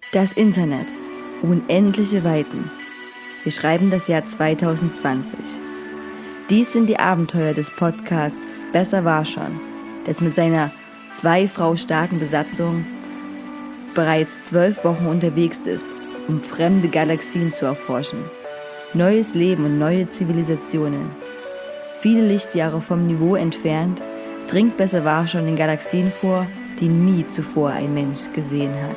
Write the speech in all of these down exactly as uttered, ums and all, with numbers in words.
Das Internet. Unendliche Weiten. Wir schreiben das Jahr zwanzig zwanzig. Dies sind die Abenteuer des Podcasts Besser war schon, das mit seiner zwei Frau starken Besatzung bereits zwölf Wochen unterwegs ist, um fremde Galaxien zu erforschen. Neues Leben und neue Zivilisationen. Viele Lichtjahre vom Niveau entfernt dringt Besser war schon in Galaxien vor, die nie zuvor ein Mensch gesehen hat.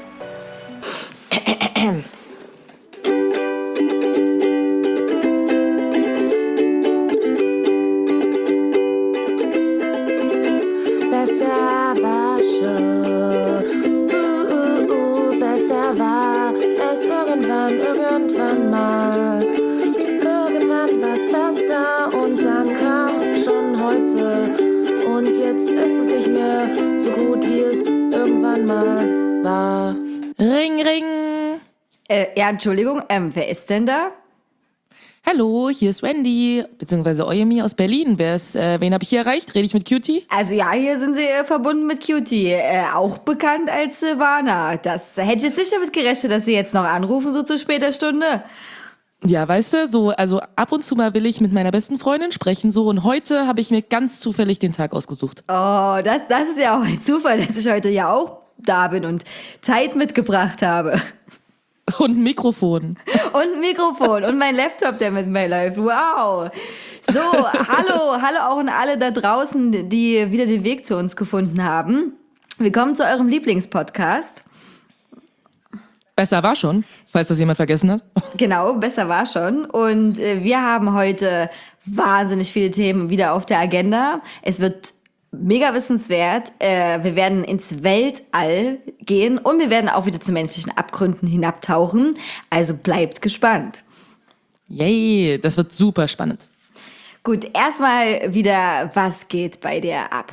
Besser war schon, uh, uh, uh, besser war es irgendwann, irgendwann mal. Irgendwann war's besser und dann kam schon heute. Und jetzt ist es nicht mehr so gut, wie es irgendwann mal war. Ring, ring. Äh, ja, Entschuldigung, ähm, wer ist denn da? Hallo, hier ist Wendy, beziehungsweise Oyemi aus Berlin. Wer ist, äh, wen habe ich hier erreicht? Rede ich mit Cutie? Also ja, hier sind sie äh, verbunden mit Cutie, äh, auch bekannt als Silvana. Das hätte ich jetzt nicht damit gerechnet, dass sie jetzt noch anrufen, so zu später Stunde. Ja, weißt du, so, also ab und zu mal will ich mit meiner besten Freundin sprechen, so, und heute habe ich mir ganz zufällig den Tag ausgesucht. Oh, das, das ist ja auch ein Zufall, dass ich heute ja auch da bin und Zeit mitgebracht habe. Und ein Mikrofon. Und ein Mikrofon und mein Laptop, der mit mir läuft. Wow. So, hallo, hallo auch an alle da draußen, die wieder den Weg zu uns gefunden haben. Willkommen zu eurem Lieblingspodcast. Besser war schon, falls das jemand vergessen hat. Genau, besser war schon. Und äh, wir haben heute wahnsinnig viele Themen wieder auf der Agenda. Es wird mega wissenswert. Äh, wir werden ins Weltall gehen und wir werden auch wieder zu menschlichen Abgründen hinabtauchen. Also bleibt gespannt. Yay, das wird super spannend. Gut, erstmal wieder, was geht bei dir ab?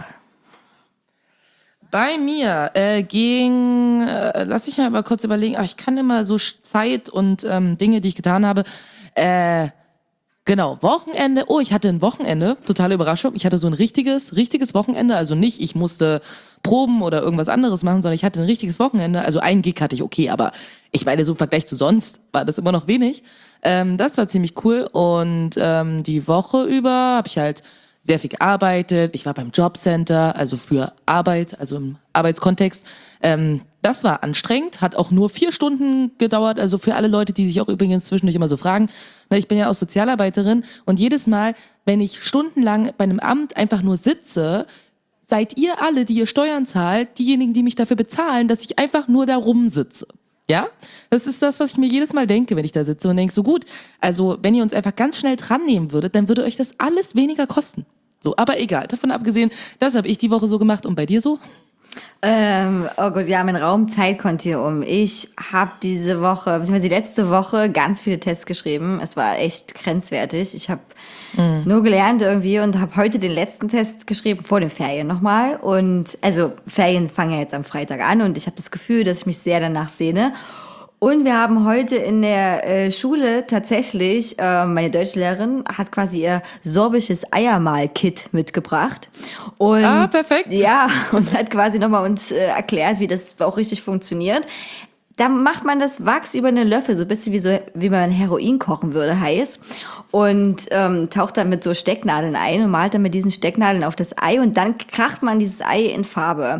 Bei mir äh, ging, äh, lass ich mal kurz überlegen, ach, ich kann immer so Zeit und ähm, Dinge, die ich getan habe, äh, genau, Wochenende, oh, ich hatte ein Wochenende, totale Überraschung, ich hatte so ein richtiges, richtiges Wochenende, also nicht, ich musste proben oder irgendwas anderes machen, sondern ich hatte ein richtiges Wochenende, also ein Gig hatte ich, okay, aber ich meine, so im Vergleich zu sonst war das immer noch wenig, ähm, das war ziemlich cool und ähm, die Woche über habe ich halt sehr viel gearbeitet. Ich war beim Jobcenter, also für Arbeit, also im Arbeitskontext. Ähm, das war anstrengend, hat auch nur vier Stunden gedauert. Also für alle Leute, die sich auch übrigens zwischendurch immer so fragen. Na, ich bin ja auch Sozialarbeiterin und jedes Mal, wenn ich stundenlang bei einem Amt einfach nur sitze, seid ihr alle, die ihr Steuern zahlt, diejenigen, die mich dafür bezahlen, dass ich einfach nur da rumsitze. Ja, das ist das, was ich mir jedes Mal denke, wenn ich da sitze und denke, so gut, also wenn ihr uns einfach ganz schnell dran nehmen würdet, dann würde euch das alles weniger kosten. So, aber egal, davon abgesehen, das habe ich die Woche so gemacht und bei dir so? Ähm, oh Gott, ja, mein Raum-Zeit-Kontinuum. Ich habe diese Woche, beziehungsweise die letzte Woche, ganz viele Tests geschrieben. Es war echt grenzwertig. Ich habe mhm. nur gelernt irgendwie und habe heute den letzten Test geschrieben, vor den Ferien nochmal. Und also Ferien fangen ja jetzt am Freitag an und ich habe das Gefühl, dass ich mich sehr danach sehne. Und wir haben heute in der äh, Schule tatsächlich, äh, meine Deutschlehrerin hat quasi ihr sorbisches Eiermal-Kit mitgebracht. Und, ah, perfekt. Ja, und hat quasi nochmal uns äh, erklärt, wie das auch richtig funktioniert. Da macht man das Wachs über einen Löffel, so ein bisschen wie, so, wie man Heroin kochen würde, heiß. Und ähm, taucht dann mit so Stecknadeln ein und malt dann mit diesen Stecknadeln auf das Ei und dann kracht man dieses Ei in Farbe.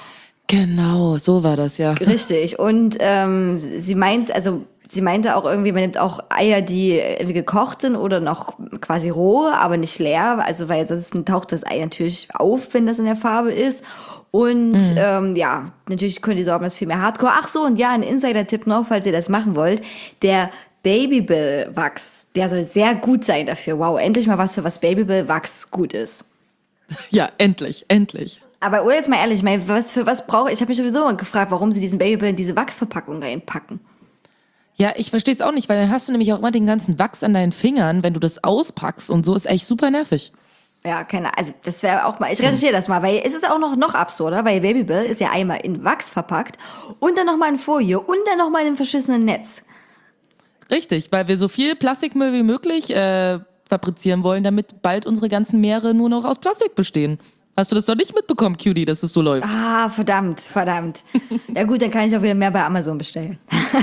Genau, so war das, ja. Richtig. Und ähm, sie meint, also sie meinte auch irgendwie, man nimmt auch Eier, die irgendwie gekocht sind oder noch quasi roh, aber nicht leer. Also weil sonst taucht das Ei natürlich auf, wenn das in der Farbe ist. Und mhm. ähm, ja, natürlich können die Sorben das viel mehr Hardcore. Ach so, und ja, ein Insider-Tipp noch, falls ihr das machen wollt. Der Babybel-Wachs, der soll sehr gut sein dafür. Wow, endlich mal was, für was Babybel-Wachs gut ist. Ja, endlich, endlich. Aber oder jetzt mal ehrlich, ich meine, was für was brauche ich? Ich habe mich sowieso mal gefragt, warum sie diesen Babybel in diese Wachsverpackung reinpacken. Ja, ich verstehe es auch nicht, weil dann hast du nämlich auch immer den ganzen Wachs an deinen Fingern, wenn du das auspackst und so, ist echt super nervig. Ja, keine, also das wäre auch mal, ich recherchiere das mal, weil es ist auch noch, noch absurder, weil Babybel ist ja einmal in Wachs verpackt und dann nochmal in Folie und dann nochmal in einem verschissenen Netz. Richtig, weil wir so viel Plastikmüll wie möglich äh, fabrizieren wollen, damit bald unsere ganzen Meere nur noch aus Plastik bestehen. Hast du das doch nicht mitbekommen, Cutie, dass es so läuft? Ah, verdammt, verdammt. Ja gut, dann kann ich auch wieder mehr bei Amazon bestellen.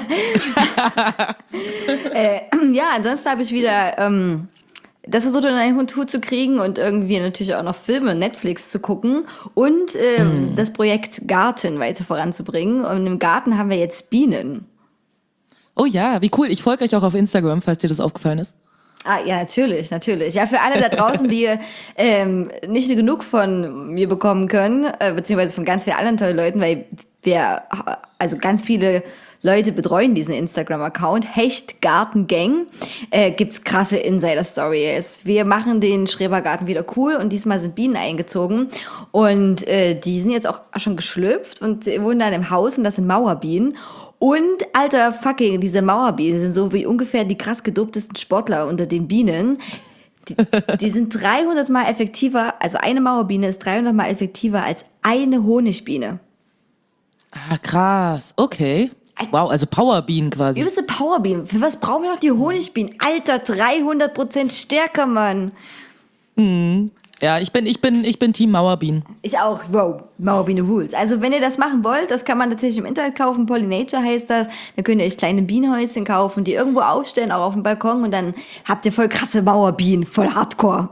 äh, ja, ansonsten habe ich wieder ähm, das versucht, in einen Hut zu kriegen und irgendwie natürlich auch noch Filme, Netflix zu gucken und ähm, mm. das Projekt Garten weiter voranzubringen. Und im Garten haben wir jetzt Bienen. Oh ja, wie cool. Ich folge euch auch auf Instagram, falls dir das aufgefallen ist. Ah, ja, natürlich, natürlich. Ja, für alle da draußen, die ähm, nicht genug von mir bekommen können, äh, beziehungsweise von ganz vielen anderen tollen Leuten, weil wir, also ganz viele Leute betreuen diesen Instagram-Account, Hechtgartengang, äh, gibt's krasse Insider-Stories. Wir machen den Schrebergarten wieder cool und diesmal sind Bienen eingezogen und äh, die sind jetzt auch schon geschlüpft und wohnen dann im Haus und das sind Mauerbienen. Und, alter fucking, diese Mauerbienen sind so wie ungefähr die krass gedoptesten Sportler unter den Bienen. Die, die sind dreihundert Mal effektiver, also eine Mauerbiene ist dreihundert Mal effektiver als eine Honigbiene. Ah, krass. Okay. Wow, also Powerbienen quasi. Übelste Powerbienen. Für was brauchen wir noch die Honigbienen? Alter, dreihundert Prozent stärker, Mann. Mhm. Ja, ich bin, ich bin, ich bin Team Mauerbienen. Ich auch. Wow, Mauerbiene Rules. Also wenn ihr das machen wollt, das kann man tatsächlich im Internet kaufen. Pollinature heißt das. Dann könnt ihr euch kleine Bienenhäuschen kaufen, die irgendwo aufstellen, auch auf dem Balkon. Und dann habt ihr voll krasse Mauerbienen, voll Hardcore.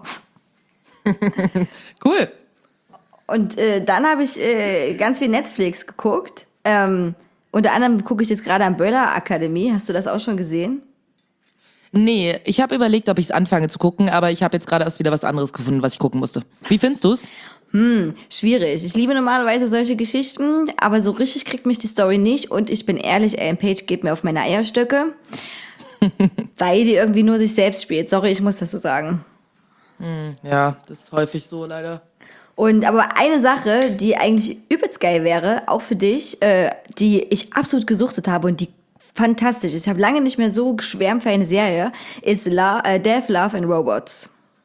Cool. Und äh, dann habe ich äh, ganz viel Netflix geguckt. Ähm, unter anderem gucke ich jetzt gerade Umbrella Academy. Hast du das auch schon gesehen? Nee, ich habe überlegt, ob ich es anfange zu gucken, aber ich habe jetzt gerade erst wieder was anderes gefunden, was ich gucken musste. Wie findest du's? Hm, schwierig. Ich liebe normalerweise solche Geschichten, aber so richtig kriegt mich die Story nicht. Und ich bin ehrlich, Ellen Page geht mir auf meine Eierstöcke, weil die irgendwie nur sich selbst spielt. Sorry, ich muss das so sagen. Hm, ja, das ist häufig so leider. Und aber eine Sache, die eigentlich übelst geil wäre, auch für dich, äh, die ich absolut gesuchtet habe und die fantastisch ist, ich habe lange nicht mehr so geschwärmt für eine Serie, ist La- äh, Death, Love and Robots.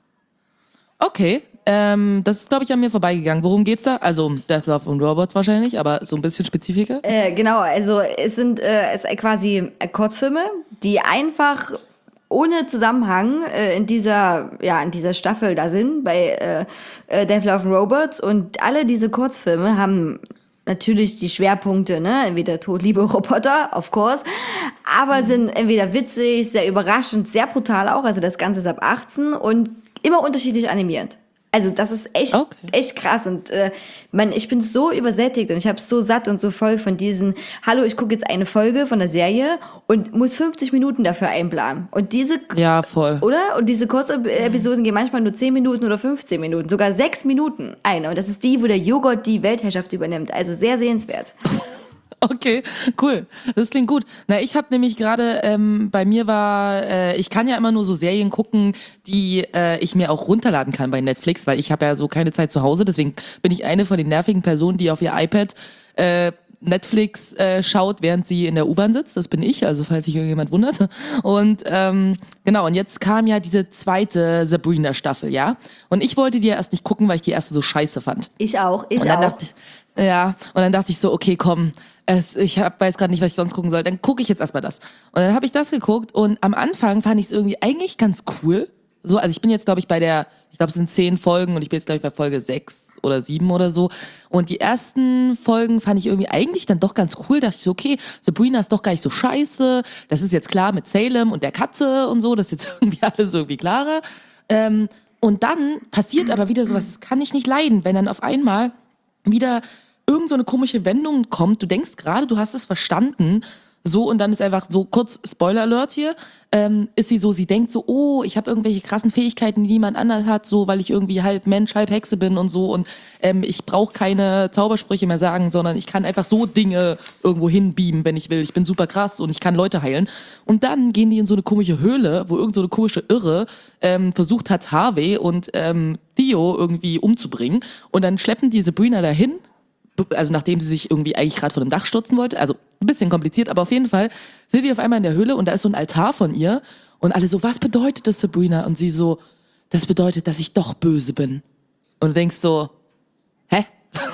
Okay, ähm, das ist, glaube ich, an mir vorbeigegangen. Worum geht's da? Also Death, Love and Robots wahrscheinlich, aber so ein bisschen spezifischer. Äh, genau, also es sind äh, es ist quasi Kurzfilme, die einfach ohne Zusammenhang äh, in dieser ja in dieser Staffel da sind bei äh, äh, Death, Love and Robots und alle diese Kurzfilme haben natürlich die Schwerpunkte, ne, entweder Tod, Liebe, Roboter, of course, aber sind entweder witzig, sehr überraschend, sehr brutal auch, also das Ganze ist ab achtzehn und immer unterschiedlich animiert. Also das ist echt, okay. echt krass und äh, man, ich bin so übersättigt und ich habe so satt und so voll von diesen, hallo, ich gucke jetzt eine Folge von der Serie und muss fünfzig Minuten dafür einplanen. Und diese, ja, voll. Oder? Und diese Kurzepisoden gehen manchmal nur zehn Minuten oder fünfzehn Minuten, sogar sechs Minuten eine. Und das ist die, wo der Joghurt die Weltherrschaft übernimmt. Also sehr sehenswert. Okay, cool. Das klingt gut. Na, ich habe nämlich gerade, ähm, bei mir war, äh, ich kann ja immer nur so Serien gucken, die äh, ich mir auch runterladen kann bei Netflix, weil ich habe ja so keine Zeit zu Hause. Deswegen bin ich eine von den nervigen Personen, die auf ihr iPad äh, Netflix äh, schaut, während sie in der U-Bahn sitzt. Das bin ich, also falls sich irgendjemand wundert. Und ähm, genau, und jetzt kam ja diese zweite Sabrina-Staffel, ja? Und ich wollte die ja erst nicht gucken, weil ich die erste so scheiße fand. Ich auch, ich und dann auch. Dachte, ja, und dann dachte ich so, okay, komm, es, ich hab, weiß gerade nicht, was ich sonst gucken soll, dann gucke ich jetzt erstmal das. Und dann habe ich das geguckt und am Anfang fand ich es irgendwie eigentlich ganz cool. So, also ich bin jetzt, glaube ich, bei der, ich glaube, es sind zehn Folgen und ich bin jetzt, glaube ich, bei Folge sechs oder sieben oder so. Und die ersten Folgen fand ich irgendwie eigentlich dann doch ganz cool. Da dachte ich so, okay, Sabrina ist doch gar nicht so scheiße. Das ist jetzt klar mit Salem und der Katze und so. Das ist jetzt irgendwie alles irgendwie klarer. Ähm, und dann passiert aber wieder sowas, das kann ich nicht leiden, wenn dann auf einmal wieder irgend so eine komische Wendung kommt. Du denkst gerade, du hast es verstanden. So, und dann ist einfach so, kurz Spoiler Alert hier, ähm, ist sie so, sie denkt so, oh, ich habe irgendwelche krassen Fähigkeiten, die niemand anders hat, so, weil ich irgendwie halb Mensch, halb Hexe bin und so und ähm, ich brauche keine Zaubersprüche mehr sagen, sondern ich kann einfach so Dinge irgendwo hinbeamen, wenn ich will. Ich bin super krass und ich kann Leute heilen. Und dann gehen die in so eine komische Höhle, wo irgend so eine komische Irre ähm, versucht hat, Harvey und ähm, Theo irgendwie umzubringen und dann schleppen die Sabrina dahin, also nachdem sie sich irgendwie eigentlich gerade von dem Dach stürzen wollte, also ein bisschen kompliziert, aber auf jeden Fall sind die auf einmal in der Höhle und da ist so ein Altar von ihr und alle so, was bedeutet das, Sabrina? Und sie so, das bedeutet, dass ich doch böse bin. Und du denkst so, hä?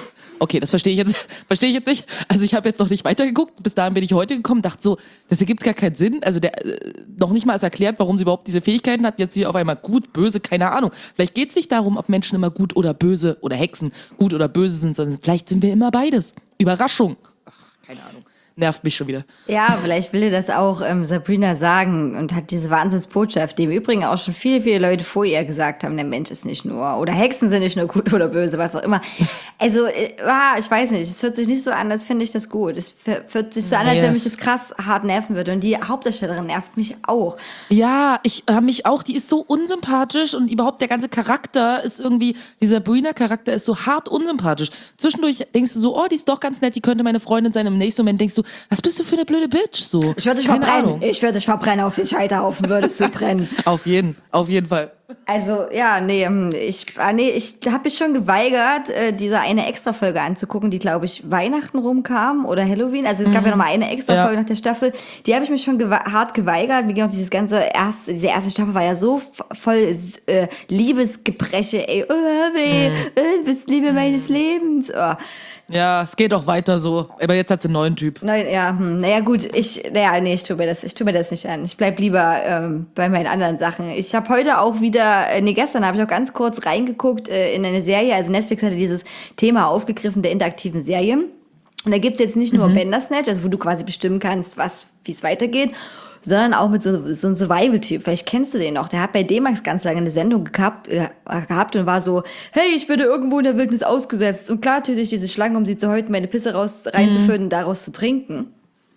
okay, das verstehe ich jetzt, verstehe ich jetzt nicht. Also ich habe jetzt noch nicht weitergeguckt. Bis dahin bin ich heute gekommen, dachte so, das ergibt gar keinen Sinn. Also der äh, noch nicht mal ist erklärt, warum sie überhaupt diese Fähigkeiten hat. Jetzt hier auf einmal gut, böse, keine Ahnung. Vielleicht geht es nicht darum, ob Menschen immer gut oder böse oder Hexen gut oder böse sind, sondern vielleicht sind wir immer beides. Überraschung. Ach, keine Ahnung. Nervt mich schon wieder. Ja, vielleicht will dir das auch ähm, Sabrina sagen und hat diese Wahnsinnsbotschaft, die im Übrigen auch schon viele, viele Leute vor ihr gesagt haben, der Mensch ist nicht nur, oder Hexen sind nicht nur gut oder böse, was auch immer. Also, äh, ah, ich weiß nicht, es hört sich nicht so an, als finde ich das gut. Es f- hört sich so an, als Yes. wenn mich das krass hart nerven würde. Und die Hauptdarstellerin nervt mich auch. Ja, ich habe mich auch, die ist so unsympathisch und überhaupt der ganze Charakter ist irgendwie, dieser Sabrina-Charakter ist so hart unsympathisch. Zwischendurch denkst du so, oh, die ist doch ganz nett, die könnte meine Freundin sein. Im nächsten Moment denkst du, was bist du für eine blöde Bitch? So. Ich würde dich Keine verbrennen. Ahnung. Ich würde dich verbrennen auf den Scheiterhaufen, würdest du brennen. Auf jeden, auf jeden Fall. Also, ja, nee, hm, ich, ah, nee, ich habe mich schon geweigert, äh, diese eine Extra-Folge anzugucken, die, glaube ich, Weihnachten rumkam oder Halloween. Also, es gab ja noch mal eine Extra-Folge Ja. nach der Staffel. Die habe ich mich schon gewe- hart geweigert. Wie gesagt, dieses ganze erste, diese erste Staffel war ja so f- voll äh, Liebesgebreche, ey. Oh, weh, äh, du bist Liebe meines Lebens. Oh. Ja, es geht auch weiter so. Aber jetzt hat sie einen neuen Typ. Nein, ja, hm, naja, gut, ich, naja, nee, ich tu mir das, ich tu mir das nicht an. Ich bleib lieber ähm, bei meinen anderen Sachen. Ich habe heute auch wieder, äh, nee, gestern habe ich auch ganz kurz reingeguckt äh, in eine Serie. Also Netflix hatte dieses Thema aufgegriffen der interaktiven Serien. Und da gibt's jetzt nicht nur mhm. Bandersnatch, also wo du quasi bestimmen kannst, was, wie es weitergeht, sondern auch mit so, so einem Survival-Typ. Vielleicht kennst du den noch. Der hat bei D-Max ganz lange eine Sendung gehabt, äh, gehabt und war so, hey, ich werde irgendwo in der Wildnis ausgesetzt. Und klar töte ich diese Schlange, um sie zu häuten, meine Pisse raus, reinzuführen mhm. und daraus zu trinken.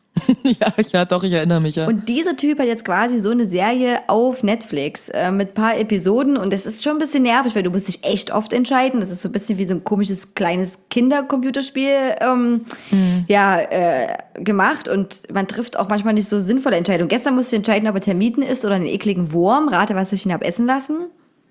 ja, ja, doch, ich erinnere mich, ja. Und dieser Typ hat jetzt quasi so eine Serie auf Netflix äh, mit ein paar Episoden und das ist schon ein bisschen nervig, weil du musst dich echt oft entscheiden. Das ist so ein bisschen wie so ein komisches kleines Kindercomputerspiel ähm, mhm. ja, äh, gemacht und man trifft auch manchmal nicht so sinnvolle Entscheidungen. Gestern musste ich entscheiden, ob er Termiten isst oder einen ekligen Wurm. Rate, was ich ihn habe essen lassen.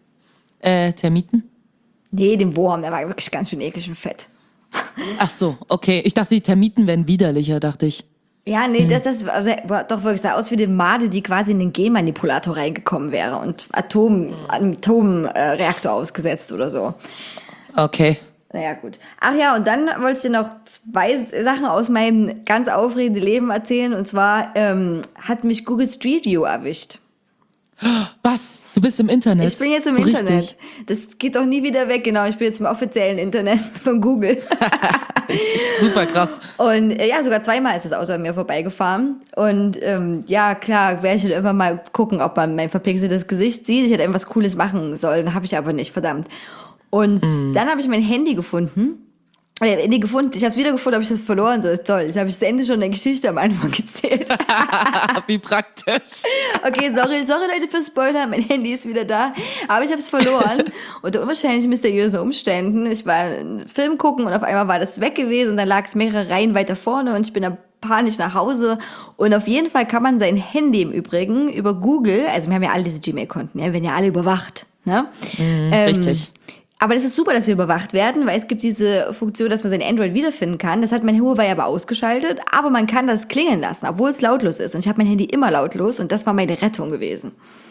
Äh, Termiten? Nee, den Wurm, der war wirklich ganz schön eklig und fett. Ach so, okay. Ich dachte, die Termiten wären widerlicher, dachte ich. Ja, nee, das, das also, doch wirklich sah aus wie die Made, die quasi in den Genmanipulator reingekommen wäre und Atom, Atomreaktor äh, ausgesetzt oder so. Okay. Naja, gut. Ach ja, und dann wollte ich dir noch zwei Sachen aus meinem ganz aufregenden Leben erzählen. Und zwar ähm, hat mich Google Street View erwischt. Was? Du bist im Internet? Ich bin jetzt im so Internet. Richtig? Das geht doch nie wieder weg, genau. Ich bin jetzt im offiziellen Internet von Google. Super krass. Und äh, ja, sogar zweimal ist das Auto an mir vorbeigefahren. Und ähm, ja, klar, werde ich dann irgendwann mal gucken, ob man mein verpixeltes Gesicht sieht. Ich hätte irgendwas Cooles machen sollen, habe ich aber nicht, verdammt. Und mm. dann habe ich mein Handy gefunden. Äh, nee, gefunden. Ich habe es wieder gefunden, habe ich das verloren. So ist toll. Jetzt habe ich das Ende schon der Geschichte am Anfang gezählt. Wie praktisch. Okay, sorry, sorry Leute für Spoiler. Mein Handy ist wieder da. Aber ich habe es verloren. Unter unwahrscheinlich mysteriösen Umständen. Ich war einen Film gucken und auf einmal war das weg gewesen. Und dann lag es mehrere Reihen weiter vorne und ich bin da panisch nach Hause. Und auf jeden Fall kann man sein Handy im Übrigen über Google, also wir haben ja alle diese Gmail-Konten, ja, werden ja alle überwacht. Ne? Mhm, ähm, richtig. Aber das ist super, dass wir überwacht werden, weil es gibt diese Funktion, dass man sein Android wiederfinden kann. Das hat mein Huawei aber ausgeschaltet, aber man kann das klingeln lassen, obwohl es lautlos ist. Und ich habe mein Handy immer lautlos und das war meine Rettung gewesen.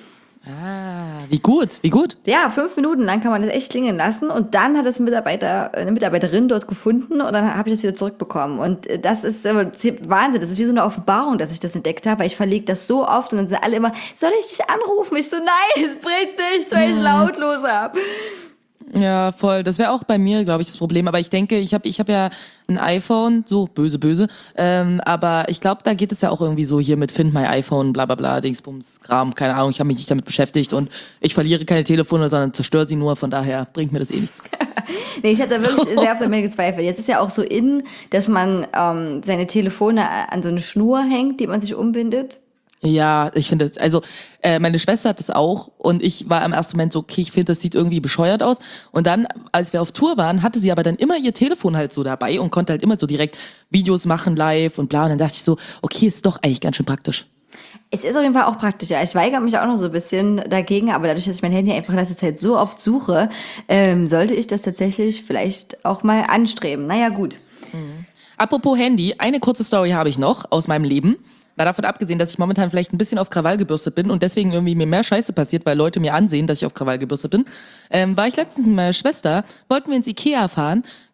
Ah, wie gut, wie gut. Ja, fünf Minuten lang kann man das echt klingeln lassen und dann hat es ein Mitarbeiter, eine Mitarbeiterin dort gefunden und dann habe ich das wieder zurückbekommen. Und das ist äh, Wahnsinn, das ist wie so eine Offenbarung, dass ich das entdeckt habe, weil ich verlege das so oft und dann sind alle immer, soll ich dich anrufen? Ich so, nein, es bringt nichts, weil ich lautlos habe. Ja, voll. Das wäre auch bei mir, glaube ich, das Problem. Aber ich denke, ich habe ich hab ja ein iPhone, so böse, böse. Ähm, aber ich glaube, da geht es ja auch irgendwie so hier mit Find my iPhone, bla bla bla, Dingsbums, Kram, keine Ahnung. Ich habe mich nicht damit beschäftigt und ich verliere keine Telefone, sondern zerstöre sie nur. Von daher bringt mir das eh nichts. Nee, ich habe da wirklich so. sehr oft damit gezweifelt. Jetzt ist ja auch so in, dass man ähm, seine Telefone an so eine Schnur hängt, die man sich umbindet. Ja, ich finde das, also äh, meine Schwester hat das auch und ich war im ersten Moment so, okay, ich finde, das sieht irgendwie bescheuert aus. Und dann, als wir auf Tour waren, hatte sie aber dann immer ihr Telefon halt so dabei und konnte halt immer so direkt Videos machen live und bla. Und dann dachte ich so, okay, ist doch eigentlich ganz schön praktisch. Es ist auf jeden Fall auch praktisch, ja. Ich weigere mich auch noch so ein bisschen dagegen, aber dadurch, dass ich mein Handy einfach in letzter Zeit so oft suche, ähm, sollte ich das tatsächlich vielleicht auch mal anstreben. Naja, gut. Mhm. Apropos Handy, eine kurze Story habe ich noch aus meinem Leben. Mal davon abgesehen, dass ich momentan vielleicht ein bisschen auf Krawall gebürstet bin und deswegen irgendwie mir mehr Scheiße passiert, weil Leute mir ansehen, dass ich auf Krawall gebürstet bin, ähm, war ich letztens mit meiner Schwester, wollten wir ins Ikea fahren.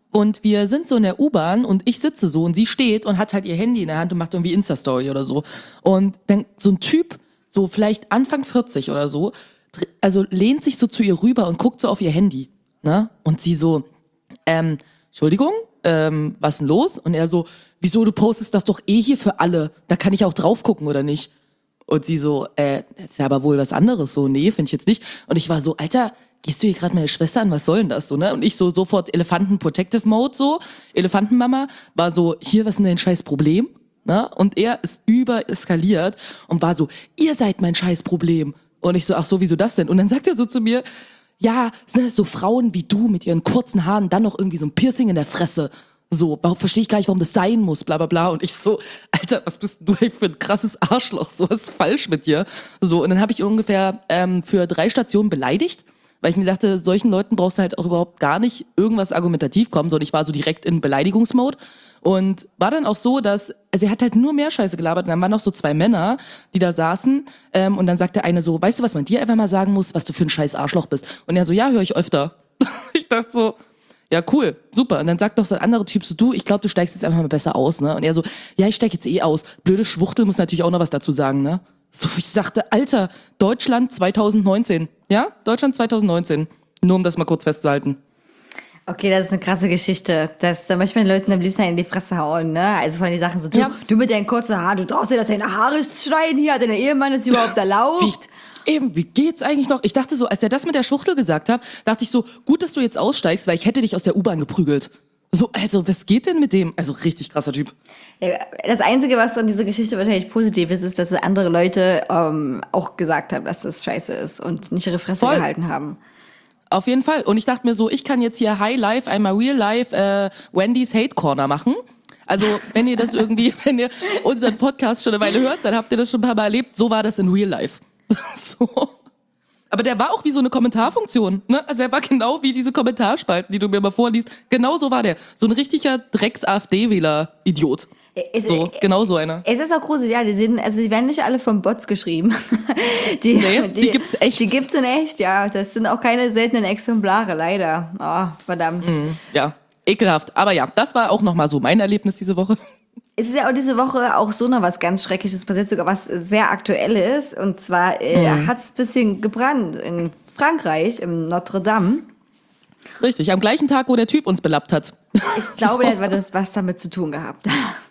Und wir sind so in der U-Bahn und ich sitze so und sie steht und hat halt ihr Handy in der Hand und macht irgendwie Insta-Story oder so. Und dann so ein Typ, so vielleicht Anfang vierzig oder so, also lehnt sich so zu ihr rüber und guckt so auf ihr Handy. Ne? Und sie so, ähm, Entschuldigung, ähm, was ist denn los? Und er so, wieso, du postest das doch eh hier für alle, da kann ich auch drauf gucken oder nicht? Und sie so, äh, das ist ja aber wohl was anderes, so, nee, finde ich jetzt nicht. Und ich war so, Alter, gehst du hier gerade meine Schwester an, was soll denn das, so, ne? Und ich so sofort Elefanten-Protective-Mode, so, Elefantenmama, war so, hier, was ist denn dein scheiß Problem? Ne? Und er ist übereskaliert und war so, ihr seid mein scheiß Problem. Und ich so, ach so, wieso das denn? Und dann sagt er so zu mir, ja, so Frauen wie du mit ihren kurzen Haaren, dann noch irgendwie so ein Piercing in der Fresse. So, verstehe ich gar nicht, warum das sein muss, bla bla bla. Und ich so, Alter, was bist du für ein krasses Arschloch? So, was ist falsch mit dir? So, und dann habe ich ungefähr ähm, für drei Stationen beleidigt, weil ich mir dachte, solchen Leuten brauchst du halt auch überhaupt gar nicht irgendwas argumentativ kommen, sondern ich war so direkt in Beleidigungsmode. Und war dann auch so, dass, also er hat halt nur mehr Scheiße gelabert und dann waren noch so zwei Männer, die da saßen ähm, und dann sagt der eine so, weißt du, was man dir einfach mal sagen muss, was du für ein scheiß Arschloch bist? Und er so, ja, höre ich öfter. Ich dachte so, ja, cool, super. Und dann sagt doch so ein anderer Typ so, du, ich glaube, du steigst jetzt einfach mal besser aus, ne? Und er so, ja, ich steig jetzt eh aus. Blöde Schwuchtel muss natürlich auch noch was dazu sagen, ne? So, ich dachte, Alter, Deutschland zwanzig neunzehn, ja? Deutschland zwanzig neunzehn. Nur um das mal kurz festzuhalten. Okay, das ist eine krasse Geschichte. Das, da möchte man den Leuten am liebsten in die Fresse hauen, ne? Also von den Sachen so, du, Ja. du mit deinen kurzen Haaren, du traust dir das deine Haare schneiden hier, hat dein Ehemann das überhaupt erlaubt? Wie, eben, wie geht's eigentlich noch? Ich dachte so, als er das mit der Schwuchtel gesagt hat, dachte ich so, gut, dass du jetzt aussteigst, weil ich hätte dich aus der U-Bahn geprügelt. So, also, was geht denn mit dem? Also, richtig krasser Typ. Ja, das Einzige, was an dieser Geschichte wahrscheinlich positiv ist, ist, dass andere Leute ähm, auch gesagt haben, dass das scheiße ist und nicht ihre Fresse Voll. gehalten haben. Auf jeden Fall. Und ich dachte mir so, ich kann jetzt hier High Life, einmal Real Life, äh, Wendy's Hate Corner machen. Also, wenn ihr das irgendwie, wenn ihr unseren Podcast schon eine Weile hört, dann habt ihr das schon ein paar Mal erlebt. So war das in Real Life. So. Aber der war auch wie so eine Kommentarfunktion, ne? Also er war genau wie diese Kommentarspalten, die du mir mal vorliest. Genau so war der. So ein richtiger Drecks-A F D-Wähler-Idiot. Es, So, genau so einer. Es ist auch gruselig, ja, die sind, also die werden nicht alle von Bots geschrieben. Die, Nee, die gibt's echt. Die gibt's in echt, ja. Das sind auch keine seltenen Exemplare, leider. Oh, verdammt. Ja, ekelhaft. Aber ja, das war auch nochmal so mein Erlebnis diese Woche. Es ist ja auch diese Woche auch so noch was ganz Schreckliches passiert, sogar was sehr Aktuelles. Und zwar äh, Mhm. hat's ein bisschen gebrannt in Frankreich, im Notre Dame. Richtig, am gleichen Tag, wo der Typ uns belappt hat. Ich glaube, der hat das was damit zu tun gehabt.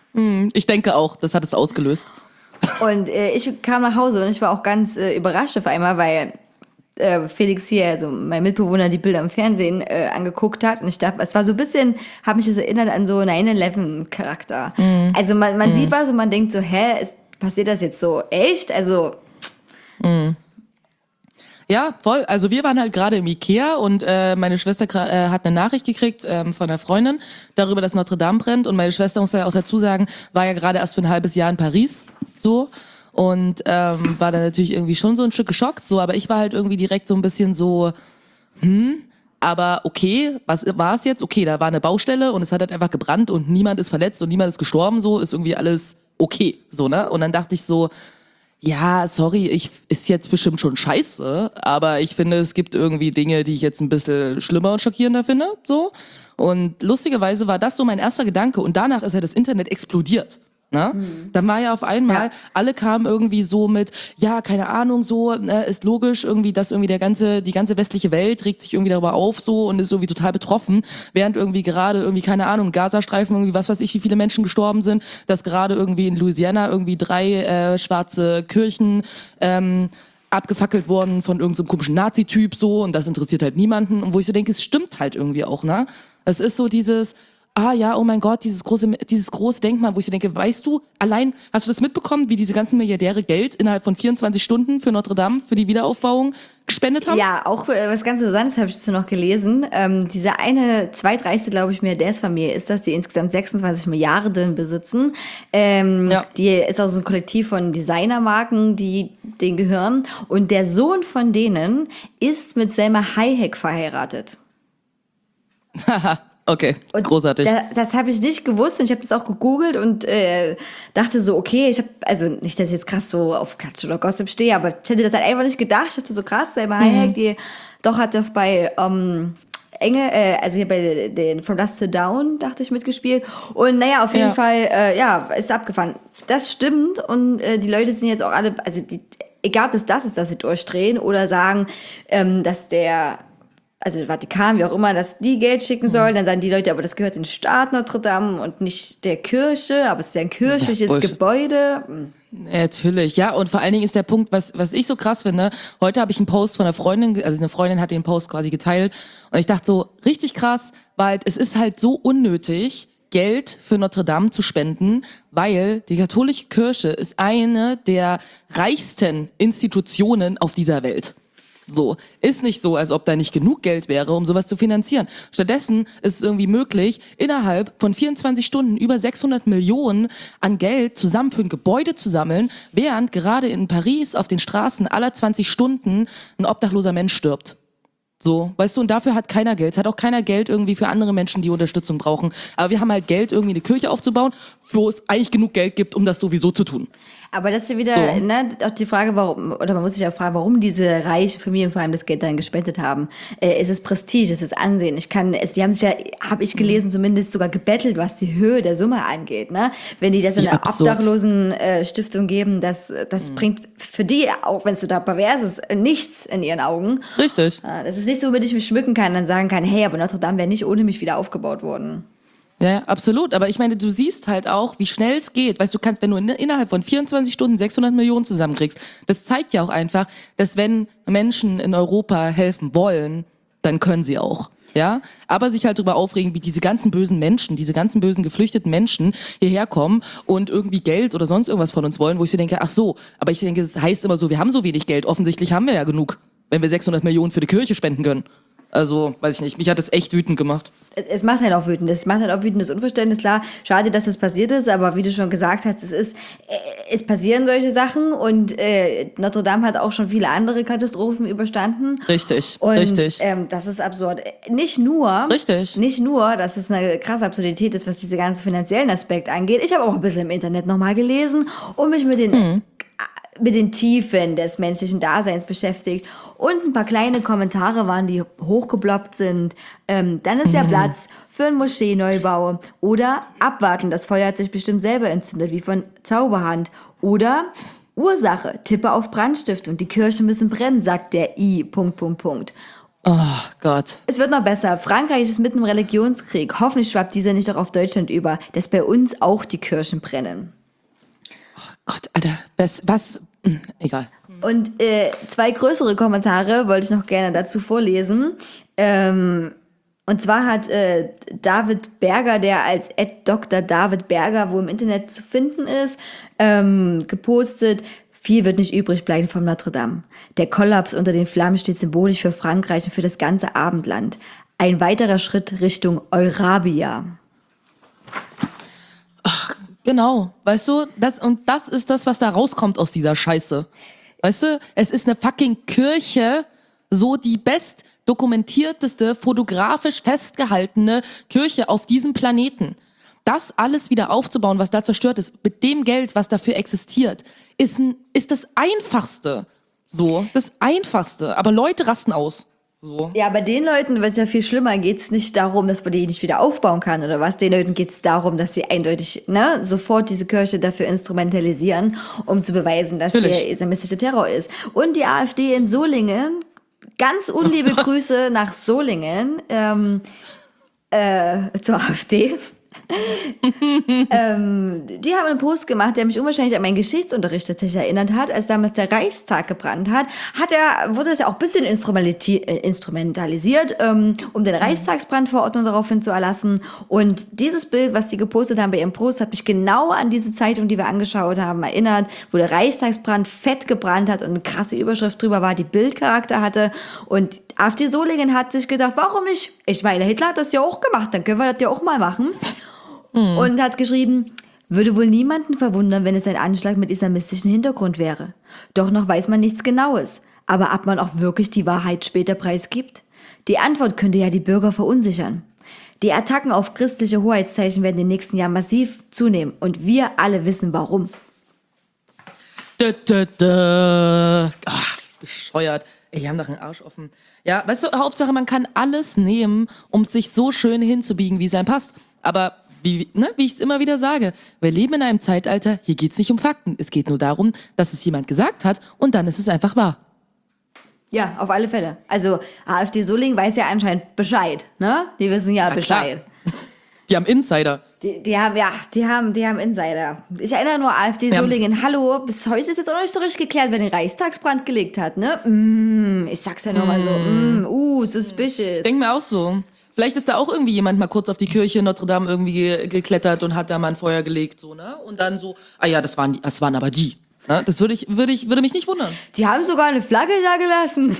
Ich denke auch, das hat es ausgelöst. Und äh, ich kam nach Hause und ich war auch ganz äh, überrascht auf einmal, weil äh, Felix hier, also mein Mitbewohner, die Bilder im Fernsehen äh, angeguckt hat. Und ich dachte, es war so ein bisschen, habe mich das erinnert an so nine eleven Charakter. Mhm. Also man, man mhm. sieht was und man denkt so, hä, ist, passiert das jetzt so echt? Also mhm. Ja, voll. Also wir waren halt gerade im Ikea und äh, meine Schwester äh, hat eine Nachricht gekriegt ähm, von einer Freundin darüber, dass Notre Dame brennt. Und meine Schwester, muss ja auch dazu sagen, war ja gerade erst für ein halbes Jahr in Paris, so. Und ähm, war dann natürlich irgendwie schon so ein Stück geschockt, so. Aber ich war halt irgendwie direkt so ein bisschen so, hm, aber okay, was war es jetzt? Okay, da war eine Baustelle und es hat halt einfach gebrannt und niemand ist verletzt und niemand ist gestorben, so. Ist irgendwie alles okay, so, ne? Und dann dachte ich so, ja, sorry, ich ist jetzt bestimmt schon scheiße, aber ich finde, es gibt irgendwie Dinge, die ich jetzt ein bisschen schlimmer und schockierender finde, so. Und lustigerweise war das so mein erster Gedanke und danach ist ja das Internet explodiert. Ne? Mhm. Dann war ja auf einmal, ja. alle kamen irgendwie so mit, ja, keine Ahnung, so, ne, ist logisch irgendwie, dass irgendwie der ganze, die ganze westliche Welt regt sich irgendwie darüber auf so und ist irgendwie total betroffen, während irgendwie gerade irgendwie, keine Ahnung, Gazastreifen irgendwie, was weiß ich, wie viele Menschen gestorben sind, dass gerade irgendwie in Louisiana irgendwie drei äh, schwarze Kirchen ähm, abgefackelt worden von irgendeinem so komischen Nazi-Typ so und das interessiert halt niemanden und wo ich so denke, es stimmt halt irgendwie auch, ne? Es ist so dieses, ah ja, oh mein Gott, dieses große, dieses große Denkmal, wo ich so denke, weißt du, allein, hast du das mitbekommen, wie diese ganzen Milliardäre Geld innerhalb von vierundzwanzig Stunden für Notre Dame, für die Wiederaufbauung gespendet haben? Ja, auch äh, was ganz Interessantes habe ich dazu noch gelesen. Ähm, diese eine zweitreichste, glaube ich, Milliardärsfamilie ist das, die insgesamt sechsundzwanzig Milliarden besitzen. Ähm, ja. Die ist auch so ein Kollektiv von Designermarken, die denen gehören. Und der Sohn von denen ist mit Selma Hayek verheiratet. Haha. Okay, und großartig. Da, das habe ich nicht gewusst und ich habe das auch gegoogelt und äh, dachte so, okay, ich habe, also nicht, dass ich jetzt krass so auf Klatsch oder Gossip stehe, aber ich hätte das halt einfach nicht gedacht. Ich dachte so krass, Selma Hayek, mhm. die doch hat bei, ähm, Enge, äh, also hier bei den From Dusk to Dawn, dachte ich, mitgespielt. Und naja, auf jeden Ja. Fall, äh, ja, ist abgefahren. Das stimmt und äh, die Leute sind jetzt auch alle, also die, egal ob es das ist, dass sie durchdrehen oder sagen, ähm, dass der, also Vatikan, wie auch immer, dass die Geld schicken sollen, dann sagen die Leute, aber das gehört den Staat Notre Dame und nicht der Kirche, aber es ist ja ein kirchliches Bullshit. Gebäude. Natürlich, ja, und vor allen Dingen ist der Punkt, was was ich so krass finde, heute habe ich einen Post von einer Freundin, ge- also eine Freundin hat den Post quasi geteilt und ich dachte so, richtig krass, weil es ist halt so unnötig, Geld für Notre Dame zu spenden, weil die katholische Kirche ist eine der reichsten Institutionen auf dieser Welt. So, ist nicht so, als ob da nicht genug Geld wäre, um sowas zu finanzieren. Stattdessen ist es irgendwie möglich, innerhalb von vierundzwanzig Stunden über sechshundert Millionen an Geld zusammen für ein Gebäude zu sammeln, während gerade in Paris auf den Straßen aller zwanzig Stunden ein obdachloser Mensch stirbt. So, weißt du, und dafür hat keiner Geld. Es hat auch keiner Geld irgendwie für andere Menschen, die Unterstützung brauchen. Aber wir haben halt Geld, irgendwie eine Kirche aufzubauen, wo es eigentlich genug Geld gibt, um das sowieso zu tun. Aber das ist ja wieder, So. ne, auch die Frage, warum, oder man muss sich auch fragen, warum diese reichen Familien vor allem das Geld dann gespendet haben. Äh, es ist Prestige, es ist Ansehen. Ich kann, es, die haben sich ja, habe ich gelesen, zumindest sogar gebettelt, was die Höhe der Summe angeht, ne? Wenn die das in Wie einer absurd. obdachlosen äh, Stiftung geben, das, das bringt für die, auch wenn es so da pervers ist, nichts in ihren Augen. Richtig. Äh, Das ist nicht so, womit ich mich schmücken kann und dann sagen kann, hey, aber Notre Dame wäre nicht ohne mich wieder aufgebaut worden. Ja, ja, absolut. Aber ich meine, du siehst halt auch, wie schnell es geht. Weißt du, kannst, wenn du in, innerhalb von vierundzwanzig Stunden sechshundert Millionen zusammenkriegst, das zeigt ja auch einfach, dass wenn Menschen in Europa helfen wollen, dann können sie auch. Ja, aber sich halt darüber aufregen, wie diese ganzen bösen Menschen, diese ganzen bösen geflüchteten Menschen hierher kommen und irgendwie Geld oder sonst irgendwas von uns wollen, wo ich so denke, ach so, aber ich denke, das heißt immer so, wir haben so wenig Geld, offensichtlich haben wir ja genug, wenn wir sechshundert Millionen für die Kirche spenden können. Also, weiß ich nicht, mich hat das echt wütend gemacht. Es macht halt auch wütend. Es macht halt auch wütendes Unverständnis. Klar, schade, dass das passiert ist, aber wie du schon gesagt hast, es ist, äh, es passieren solche Sachen und äh, Notre Dame hat auch schon viele andere Katastrophen überstanden. Richtig, Und, richtig. Ähm, das ist absurd. Nicht nur, Richtig. nicht nur, dass es eine krasse Absurdität ist, was diese ganzen finanziellen Aspekte angeht. Ich habe auch ein bisschen im Internet nochmal gelesen und mich mit den Hm. mit den Tiefen des menschlichen Daseins beschäftigt. Und ein paar kleine Kommentare waren, die hochgeploppt sind. Ähm, dann ist ja Platz für einen Moscheeneubau. Oder abwarten, das Feuer hat sich bestimmt selber entzündet, wie von Zauberhand. Oder Ursache, tippe auf Brandstiftung, die Kirchen müssen brennen, sagt der I, Punkt, Punkt, Punkt. Oh Gott. Es wird noch besser. Frankreich ist mitten im Religionskrieg. Hoffentlich schwappt dieser nicht auch auf Deutschland über, dass bei uns auch die Kirchen brennen. Gott, Alter, was, was, hm, egal. Und äh, zwei größere Kommentare wollte ich noch gerne dazu vorlesen. Ähm, und zwar hat äh, David Berger, der als Doktor David Berger wo im Internet zu finden ist, ähm, gepostet, viel wird nicht übrig bleiben vom Notre Dame. Der Kollaps unter den Flammen steht symbolisch für Frankreich und für das ganze Abendland. Ein weiterer Schritt Richtung Eurabia. Genau, weißt du, das, und das ist das, was da rauskommt aus dieser Scheiße. Weißt du, es ist eine fucking Kirche, so die best dokumentierteste, fotografisch festgehaltene Kirche auf diesem Planeten. Das alles wieder aufzubauen, was da zerstört ist, mit dem Geld, was dafür existiert, ist, ein, ist das Einfachste. So, das Einfachste. Aber Leute rasten aus. So. Ja, bei den Leuten, was ja viel schlimmer, geht's nicht darum, dass man die nicht wieder aufbauen kann oder was. Den Leuten geht's darum, dass sie eindeutig ne, sofort diese Kirche dafür instrumentalisieren, um zu beweisen, dass Natürlich. hier islamistischer Terror ist. Und die AfD in Solingen, ganz unliebe Grüße nach Solingen, ähm, äh, zur AfD. ähm, die haben einen Post gemacht, der mich unwahrscheinlich an meinen Geschichtsunterricht tatsächlich erinnert hat, als damals der Reichstag gebrannt hat, hat er, wurde das ja auch ein bisschen instrumentalisi- äh, instrumentalisiert, ähm, um den Reichstagsbrandverordnung daraufhin zu erlassen. Und dieses Bild, was die gepostet haben bei ihrem Post, hat mich genau an diese Zeitung, die wir angeschaut haben, erinnert, wo der Reichstagsbrand fett gebrannt hat und eine krasse Überschrift drüber war, die Bildcharakter hatte. Und AfD Solingen hat sich gedacht, warum nicht? Ich meine, Hitler hat das ja auch gemacht, dann können wir das ja auch mal machen. Hm. Und hat geschrieben, würde wohl niemanden verwundern, wenn es ein Anschlag mit islamistischem Hintergrund wäre. Doch noch weiß man nichts Genaues. Aber ob man auch wirklich die Wahrheit später preisgibt? Die Antwort könnte ja die Bürger verunsichern. Die Attacken auf christliche Hoheitszeichen werden in den nächsten Jahren massiv zunehmen. Und wir alle wissen, warum. Dö, dö, dö. Ach, bescheuert. Ey, die haben doch einen Arsch offen. Ja, weißt du, Hauptsache, man kann alles nehmen, um sich so schön hinzubiegen, wie es einem passt. Aber wie, ne, wie ich es immer wieder sage, wir leben in einem Zeitalter, hier geht's nicht um Fakten. Es geht nur darum, dass es jemand gesagt hat und dann ist es einfach wahr. Ja, auf alle Fälle. Also AfD Solingen weiß ja anscheinend Bescheid, ne? Die wissen ja Na Bescheid. klar. Die haben Insider. Die, die haben, ja, die haben, die haben Insider. Ich erinnere nur, AfD Solingen, hallo, bis heute ist jetzt auch nicht so richtig geklärt, wer den Reichstagsbrand gelegt hat, ne? Mm, ich sag's ja nur mal so, mm, uh, suspicious. Ich denke mir auch so. Vielleicht ist da auch irgendwie jemand mal kurz auf die Kirche Notre Dame irgendwie ge- geklettert und hat da mal ein Feuer gelegt, so, ne? Und dann so, ah ja, das waren die, das waren aber die. Ne? Das würde ich, würde ich, würde mich nicht wundern. Die haben sogar eine Flagge da gelassen.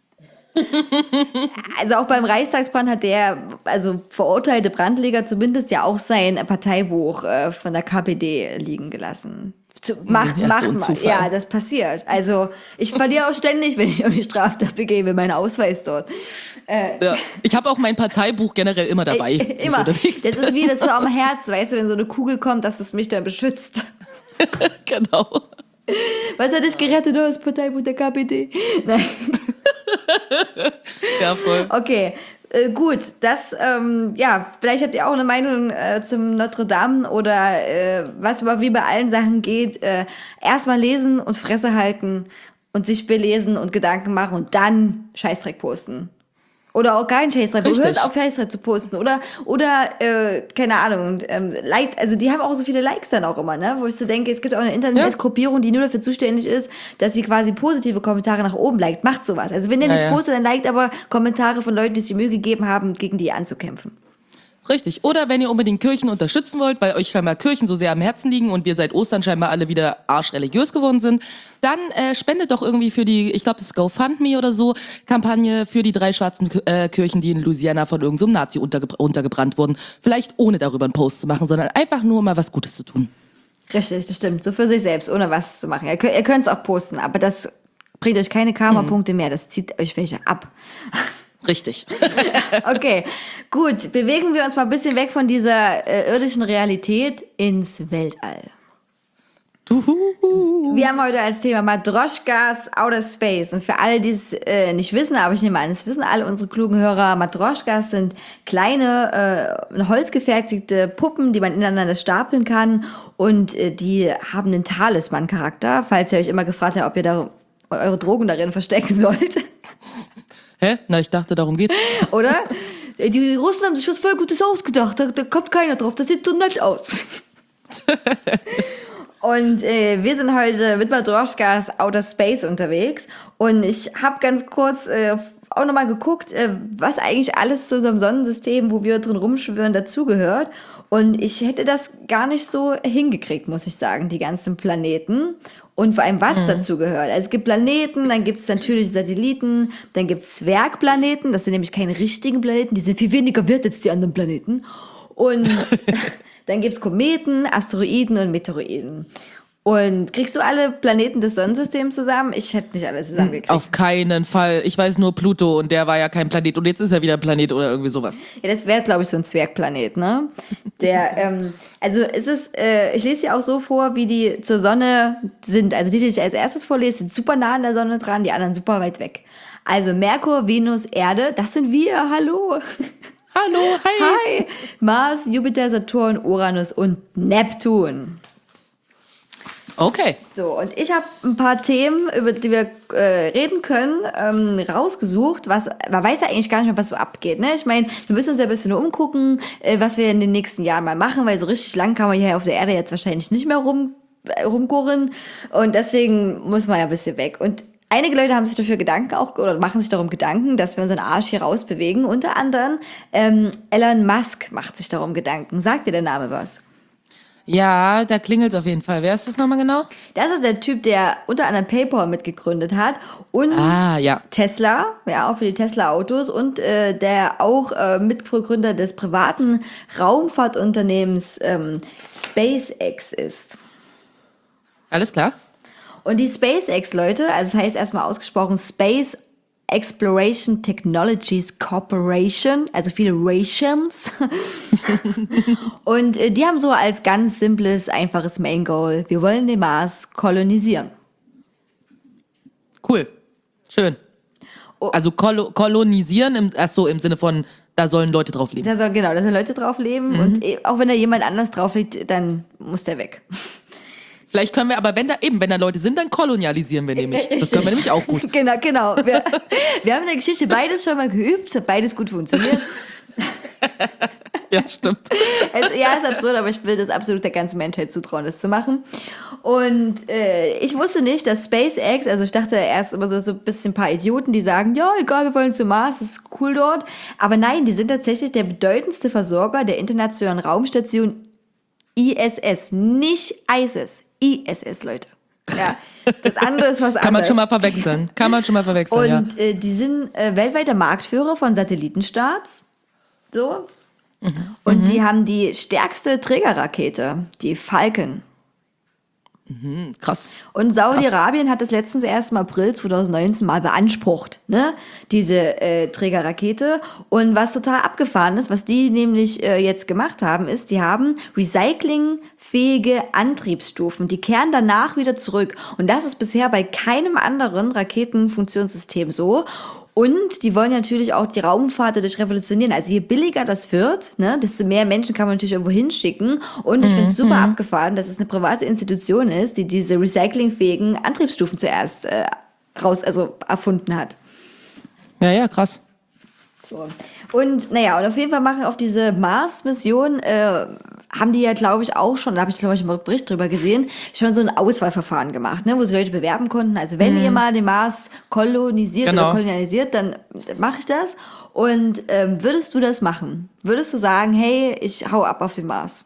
Also auch beim Reichstagsbrand hat der, also verurteilte Brandleger zumindest ja auch sein Parteibuch äh, von der K P D liegen gelassen. Zu, macht, Ja, macht so ein mal. Zufall. Ja, das passiert. Also ich verliere auch ständig, wenn ich irgendeine Straftat begebe, meinen Ausweis dort. Äh, Ja. Ich habe auch mein Parteibuch generell immer dabei. äh, wenn ich immer. Das unterwegs bin. ist wie das so am Herz, weißt du, wenn so eine Kugel kommt, dass es mich dann beschützt. Genau. Was hat dich gerettet? Oh, das Parteibuch der K P D. Nein. Ja, voll. Okay, äh, gut. Das, ähm, ja, vielleicht habt ihr auch eine Meinung äh, zum Notre Dame oder äh, was aber wie bei allen Sachen geht. Äh, Erstmal lesen und Fresse halten und sich belesen und Gedanken machen und dann Scheißdreck posten. Oder auch keinen Scheißdreck. Du Richtig. hörst auf, Scheißdreck zu posten. Oder, oder äh, keine Ahnung, ähm, like, also die haben auch so viele Likes dann auch immer, ne? Wo ich so denke, es gibt auch eine Internetgruppierung, die nur dafür zuständig ist, dass sie quasi positive Kommentare nach oben liked. Macht sowas. Also wenn ihr Ja, nichts ja. postet, dann liked aber Kommentare von Leuten, die sich die Mühe gegeben haben, gegen die anzukämpfen. Richtig. Oder wenn ihr unbedingt Kirchen unterstützen wollt, weil euch scheinbar Kirchen so sehr am Herzen liegen und wir seit Ostern scheinbar alle wieder arschreligiös geworden sind, dann äh, spendet doch irgendwie für die, ich glaube, das ist GoFundMe oder so, Kampagne für die drei schwarzen äh, Kirchen, die in Louisiana von irgendeinem so Nazi unterge- untergebrannt wurden. Vielleicht ohne darüber einen Post zu machen, sondern einfach nur mal was Gutes zu tun. Richtig, das stimmt. So für sich selbst, ohne was zu machen. Ihr könnt ihr könnt's auch posten, aber das bringt euch keine Karma-Punkte mehr. Das zieht euch welche ab. Richtig. Okay, gut. Bewegen wir uns mal ein bisschen weg von dieser äh, irdischen Realität ins Weltall. Wir haben heute als Thema Matroschkas Outer Space. Und für alle, die es äh, nicht wissen, aber ich nehme an, es wissen alle unsere klugen Hörer, Matroschkas sind kleine, äh, holzgefertigte Puppen, die man ineinander stapeln kann. Und äh, die haben einen Talisman-Charakter, falls ihr euch immer gefragt habt, ob ihr da eure Drogen darin verstecken sollt. Hä? Na, ich dachte, darum geht's. Oder? Die Russen haben sich was voll Gutes ausgedacht. Da, da kommt keiner drauf. Das sieht so nett aus. Und äh, wir sind heute mit Matroschkas Outer Space unterwegs. Und ich habe ganz kurz äh, auch nochmal geguckt, äh, was eigentlich alles zu unserem Sonnensystem, wo wir drin rumschwirren, dazugehört. Und ich hätte das gar nicht so hingekriegt, muss ich sagen, die ganzen Planeten. Und vor allem, was mhm. dazu gehört. Also es gibt Planeten, dann gibt es natürlich Satelliten, dann gibt es Zwergplaneten, das sind nämlich keine richtigen Planeten, die sind viel weniger wert als die anderen Planeten. Und dann gibt es Kometen, Asteroiden und Meteoroiden. Und kriegst du alle Planeten des Sonnensystems zusammen? Ich hätte nicht alle zusammengekriegt. Auf keinen Fall. Ich weiß nur Pluto und der war ja kein Planet und jetzt ist er wieder ein Planet oder irgendwie sowas. Ja, das wäre, glaube ich, so ein Zwergplanet, ne? Der, ähm, also es ist, äh, ich lese dir auch so vor, wie die zur Sonne sind. Also die, die ich als erstes vorlese, sind super nah an der Sonne dran, die anderen super weit weg. Also Merkur, Venus, Erde, das sind wir, hallo. Hallo, hi. Hi. Mars, Jupiter, Saturn, Uranus und Neptun. Okay. So, und ich habe ein paar Themen, über die wir äh, reden können, ähm, rausgesucht. Was, man weiß ja eigentlich gar nicht mehr, was so abgeht. Ne? Ich meine, wir müssen uns ja ein bisschen nur umgucken, äh, was wir in den nächsten Jahren mal machen, weil so richtig lang kann man hier auf der Erde jetzt wahrscheinlich nicht mehr rum, äh, rumgurren. Und deswegen muss man ja ein bisschen weg. Und einige Leute haben sich dafür Gedanken auch, oder machen sich darum Gedanken, dass wir unseren Arsch hier rausbewegen. Unter anderem ähm, Elon Musk macht sich darum Gedanken. Sagt dir der Name was? Ja, da klingelt's auf jeden Fall. Wer ist das nochmal genau? Das ist der Typ, der unter anderem PayPal mitgegründet hat und Ah, ja. Tesla, ja, auch für die Tesla-Autos und äh, der auch äh, Mitbegründer des privaten Raumfahrtunternehmens ähm, SpaceX ist. Alles klar. Und die SpaceX, Leute, also das heißt erstmal ausgesprochen Space Exploration Technologies Corporation, also viele Rations. Und äh, die haben so als ganz simples, einfaches Main Goal, wir wollen den Mars kolonisieren. Cool. Schön. Also kolo- kolonisieren, im, ach so, im Sinne von, da sollen Leute drauf leben. Da soll, genau, da sollen Leute drauf leben Mhm. und eh- auch wenn da jemand anders drauf liegt, dann muss der weg. Vielleicht können wir aber, wenn da eben, wenn da Leute sind, dann kolonialisieren wir nämlich. Das können wir nämlich auch gut. Genau, genau. Wir, wir haben in der Geschichte beides schon mal geübt, es hat beides gut funktioniert. Ja, stimmt. Es, ja, ist absurd, aber ich will das absolut der ganzen Menschheit zutrauen, das zu machen. Und äh, ich wusste nicht, dass SpaceX, also ich dachte erst immer so, so ein bisschen ein paar Idioten, die sagen, ja, egal, wir wollen zum Mars, das ist cool dort. Aber nein, die sind tatsächlich der bedeutendste Versorger der internationalen Raumstation I S S, nicht I S S, I S S, Leute. Ja, das andere ist was anderes. Kann man schon mal verwechseln. Kann man schon mal verwechseln, ja. Und äh, die sind äh, weltweiter Marktführer von Satellitenstarts. So. Mhm. Und Mhm. die haben die stärkste Trägerrakete, die Falcon. Mhm, krass. Und Saudi-Arabien hat das letztens erst im April zwanzig neunzehn mal beansprucht, ne? Diese äh, Trägerrakete. Und was total abgefahren ist, was die nämlich äh, jetzt gemacht haben, ist, die haben recyclingfähige Antriebsstufen. Die kehren danach wieder zurück. Und das ist bisher bei keinem anderen Raketenfunktionssystem so. Und die wollen natürlich auch die Raumfahrt dadurch revolutionieren. Also je billiger das wird, ne, desto mehr Menschen kann man natürlich irgendwo hinschicken. Und ich finde es super abgefahren, dass es eine private Institution ist, die diese recyclingfähigen Antriebsstufen zuerst äh, raus, also erfunden hat. Ja, ja, krass. So. Und naja, und auf jeden Fall machen auf diese Mars-Mission, äh, haben die ja, glaube ich, auch schon, da habe ich, glaube ich, einen Bericht drüber gesehen, schon so ein Auswahlverfahren gemacht, ne, wo sich Leute bewerben konnten. Also wenn ihr mal den Mars kolonisiert Genau. oder kolonialisiert, dann mache ich das. Und ähm, würdest du das machen? Würdest du sagen, hey, ich hau ab auf den Mars?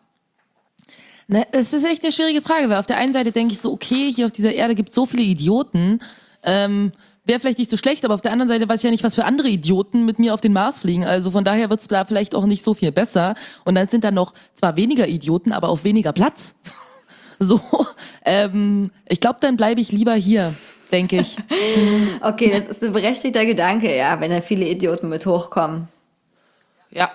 Ne, es ist echt eine schwierige Frage, weil auf der einen Seite denke ich so, okay, hier auf dieser Erde gibt es so viele Idioten, ähm, wäre vielleicht nicht so schlecht, aber auf der anderen Seite weiß ich ja nicht, was für andere Idioten mit mir auf den Mars fliegen. Also von daher wird's da vielleicht auch nicht so viel besser. Und dann sind da noch zwar weniger Idioten, aber auf weniger Platz. So, ähm, ich glaube, dann bleibe ich lieber hier, denke ich. Okay, das ist ein berechtigter Gedanke, ja, wenn da viele Idioten mit hochkommen. Ja.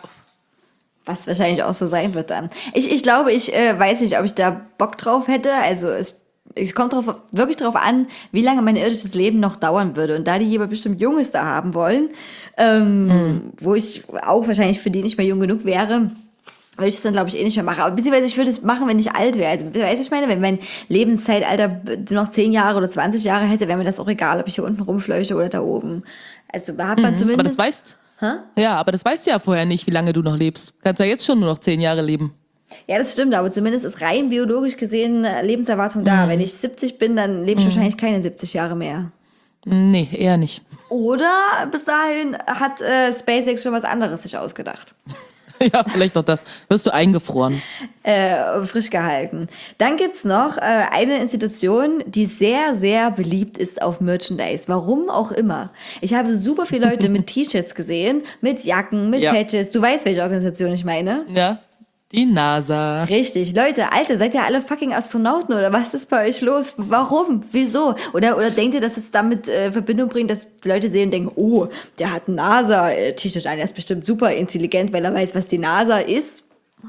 Was wahrscheinlich auch so sein wird dann. Ich, ich glaube, ich äh, weiß nicht, ob ich da Bock drauf hätte. Also es, es kommt drauf, wirklich drauf an, wie lange mein irdisches Leben noch dauern würde. Und da die jemand bestimmt Junges da haben wollen, ähm, mhm. wo ich auch wahrscheinlich für die nicht mehr jung genug wäre, würde ich das dann, glaube ich, eh nicht mehr machen. Aber beziehungsweise ich würde es machen, wenn ich alt wäre. Also, weißt du, ich meine, wenn mein Lebenszeitalter noch zehn Jahre oder zwanzig Jahre hätte, wäre mir das auch egal, ob ich hier unten rumfleuche oder da oben. Also hat man Mhm, zumindest... aber das weißt, Hä? ja, aber das weißt du ja vorher nicht, wie lange du noch lebst. Du kannst ja jetzt schon nur noch zehn Jahre leben. Ja, das stimmt, aber zumindest ist rein biologisch gesehen eine Lebenserwartung da. Mhm. Wenn ich siebzig bin, dann lebe ich mhm. wahrscheinlich keine siebzig Jahre mehr. Nee, eher nicht. Oder bis dahin hat äh, SpaceX schon was anderes sich ausgedacht. Ja, vielleicht auch das. Wirst du eingefroren. Äh, frisch gehalten. Dann gibt's noch äh, eine Institution, die sehr, sehr beliebt ist auf Merchandise. Warum auch immer. Ich habe super viele Leute mit T-Shirts gesehen, mit Jacken, mit Ja. Patches. Du weißt, welche Organisation ich meine? Ja, die NASA. Richtig. Leute, Alter, seid ihr alle fucking Astronauten oder was ist bei euch los? Warum? Wieso? Oder, oder denkt ihr, dass es damit äh, Verbindung bringt, dass die Leute sehen und denken, oh, der hat ein NASA-T-Shirt an, der ist bestimmt super intelligent, weil er weiß, was die NASA ist?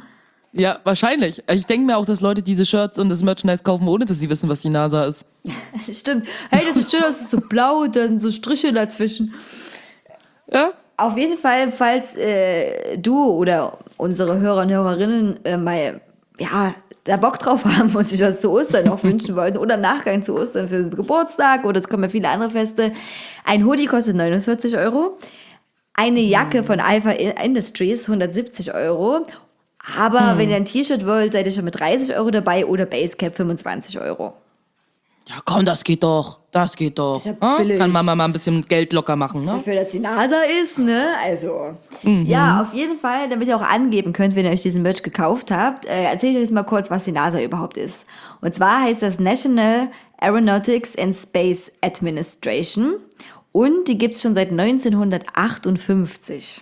Ja, wahrscheinlich. Ich denke mir auch, dass Leute diese Shirts und das Merchandise kaufen, ohne dass sie wissen, was die NASA ist. Stimmt. Hey, das ist schön, das ist so blau und dann so Striche dazwischen. Ja? Auf jeden Fall, falls äh, du oder unsere Hörer und Hörerinnen äh, mal, ja, da Bock drauf haben und sich das zu Ostern auch wünschen wollten oder im Nachgang zu Ostern für den Geburtstag oder es kommen ja viele andere Feste. Ein Hoodie kostet neunundvierzig Euro, eine Jacke von Alpha Industries hundertsiebzig Euro, aber Hm. wenn ihr ein T-Shirt wollt, seid ihr schon mit dreißig Euro dabei oder Basecap fünfundzwanzig Euro. Ja, komm, das geht doch. Das geht doch. Das ist ja Ah, billig. kann Mama mal ein bisschen Geld locker machen, ne? Dafür, dass die NASA ist, ne? Also, Mhm. ja, auf jeden Fall, damit ihr auch angeben könnt, wenn ihr euch diesen Merch gekauft habt, äh, erzähle ich euch jetzt mal kurz, was die NASA überhaupt ist. Und zwar heißt das National Aeronautics and Space Administration und die gibt's schon seit neunzehnhundertachtundfünfzig.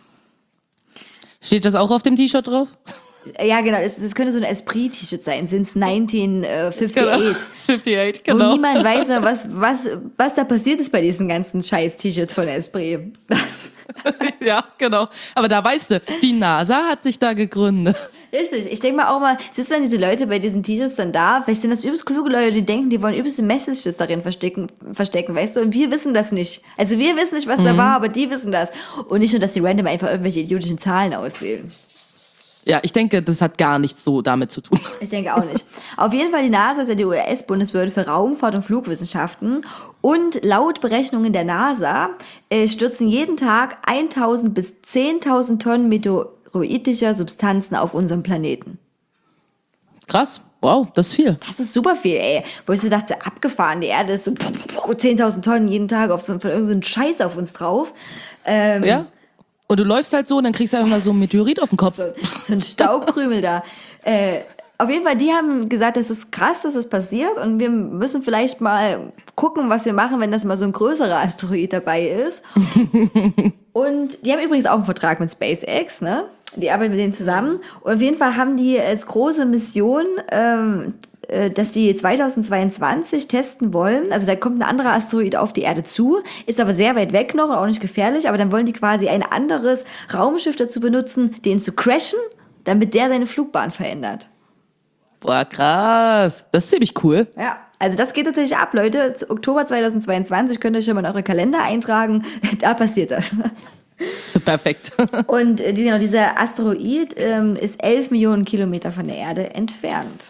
Steht das auch auf dem T-Shirt drauf? Ja, genau, das, das könnte so ein Esprit-T-Shirt sein, since neunzehnhundertachtundfünfzig. fünfundachtzig, Wo genau. niemand weiß, was, was, was da passiert ist bei diesen ganzen Scheiß-T-Shirts von Esprit. Ja, genau. Aber da weißt du, die NASA hat sich da gegründet. Richtig, ich denke mal auch mal, sitzen dann diese Leute bei diesen T-Shirts dann da, vielleicht sind das übelst kluge Leute, die denken, die wollen übelste Messages darin verstecken, verstecken, weißt du, und wir wissen das nicht. Also wir wissen nicht, was mhm. da war, aber die wissen das. Und nicht nur, dass die random einfach irgendwelche idiotischen Zahlen auswählen. Ja, ich denke, das hat gar nichts so damit zu tun. Ich denke auch nicht. Auf jeden Fall, die NASA ist ja die U S-Bundesbehörde für Raumfahrt und Flugwissenschaften. Und laut Berechnungen der NASA äh, stürzen jeden Tag eintausend bis zehntausend Tonnen meteoroidischer Substanzen auf unserem Planeten. Krass. Wow, das ist viel. Das ist super viel, ey. Wo ich so dachte, abgefahren, die Erde ist so zehntausend Tonnen jeden Tag auf so, von irgendeinem Scheiß auf uns drauf. Ähm, ja. Und du läufst halt so und dann kriegst du einfach mal so ein Meteorit auf den Kopf. So, so ein Staubkrümel da. Äh, auf jeden Fall, die haben gesagt, das ist krass, dass das passiert und wir müssen vielleicht mal gucken, was wir machen, wenn das mal so ein größerer Asteroid dabei ist. Und die haben übrigens auch einen Vertrag mit SpaceX, ne? Die arbeiten mit denen zusammen. Und auf jeden Fall haben die als große Mission, ähm, dass die zweitausendzweiundzwanzig testen wollen. Also da kommt ein anderer Asteroid auf die Erde zu, ist aber sehr weit weg noch und auch nicht gefährlich, aber dann wollen die quasi ein anderes Raumschiff dazu benutzen, den zu crashen, damit der seine Flugbahn verändert. Boah, krass. Das ist ziemlich cool. Ja, also das geht tatsächlich ab, Leute. Oktober zweitausendzweiundzwanzig könnt ihr schon mal in eure Kalender eintragen. Da passiert das. Perfekt. Und äh, genau, dieser Asteroid ähm, ist elf Millionen Kilometer von der Erde entfernt.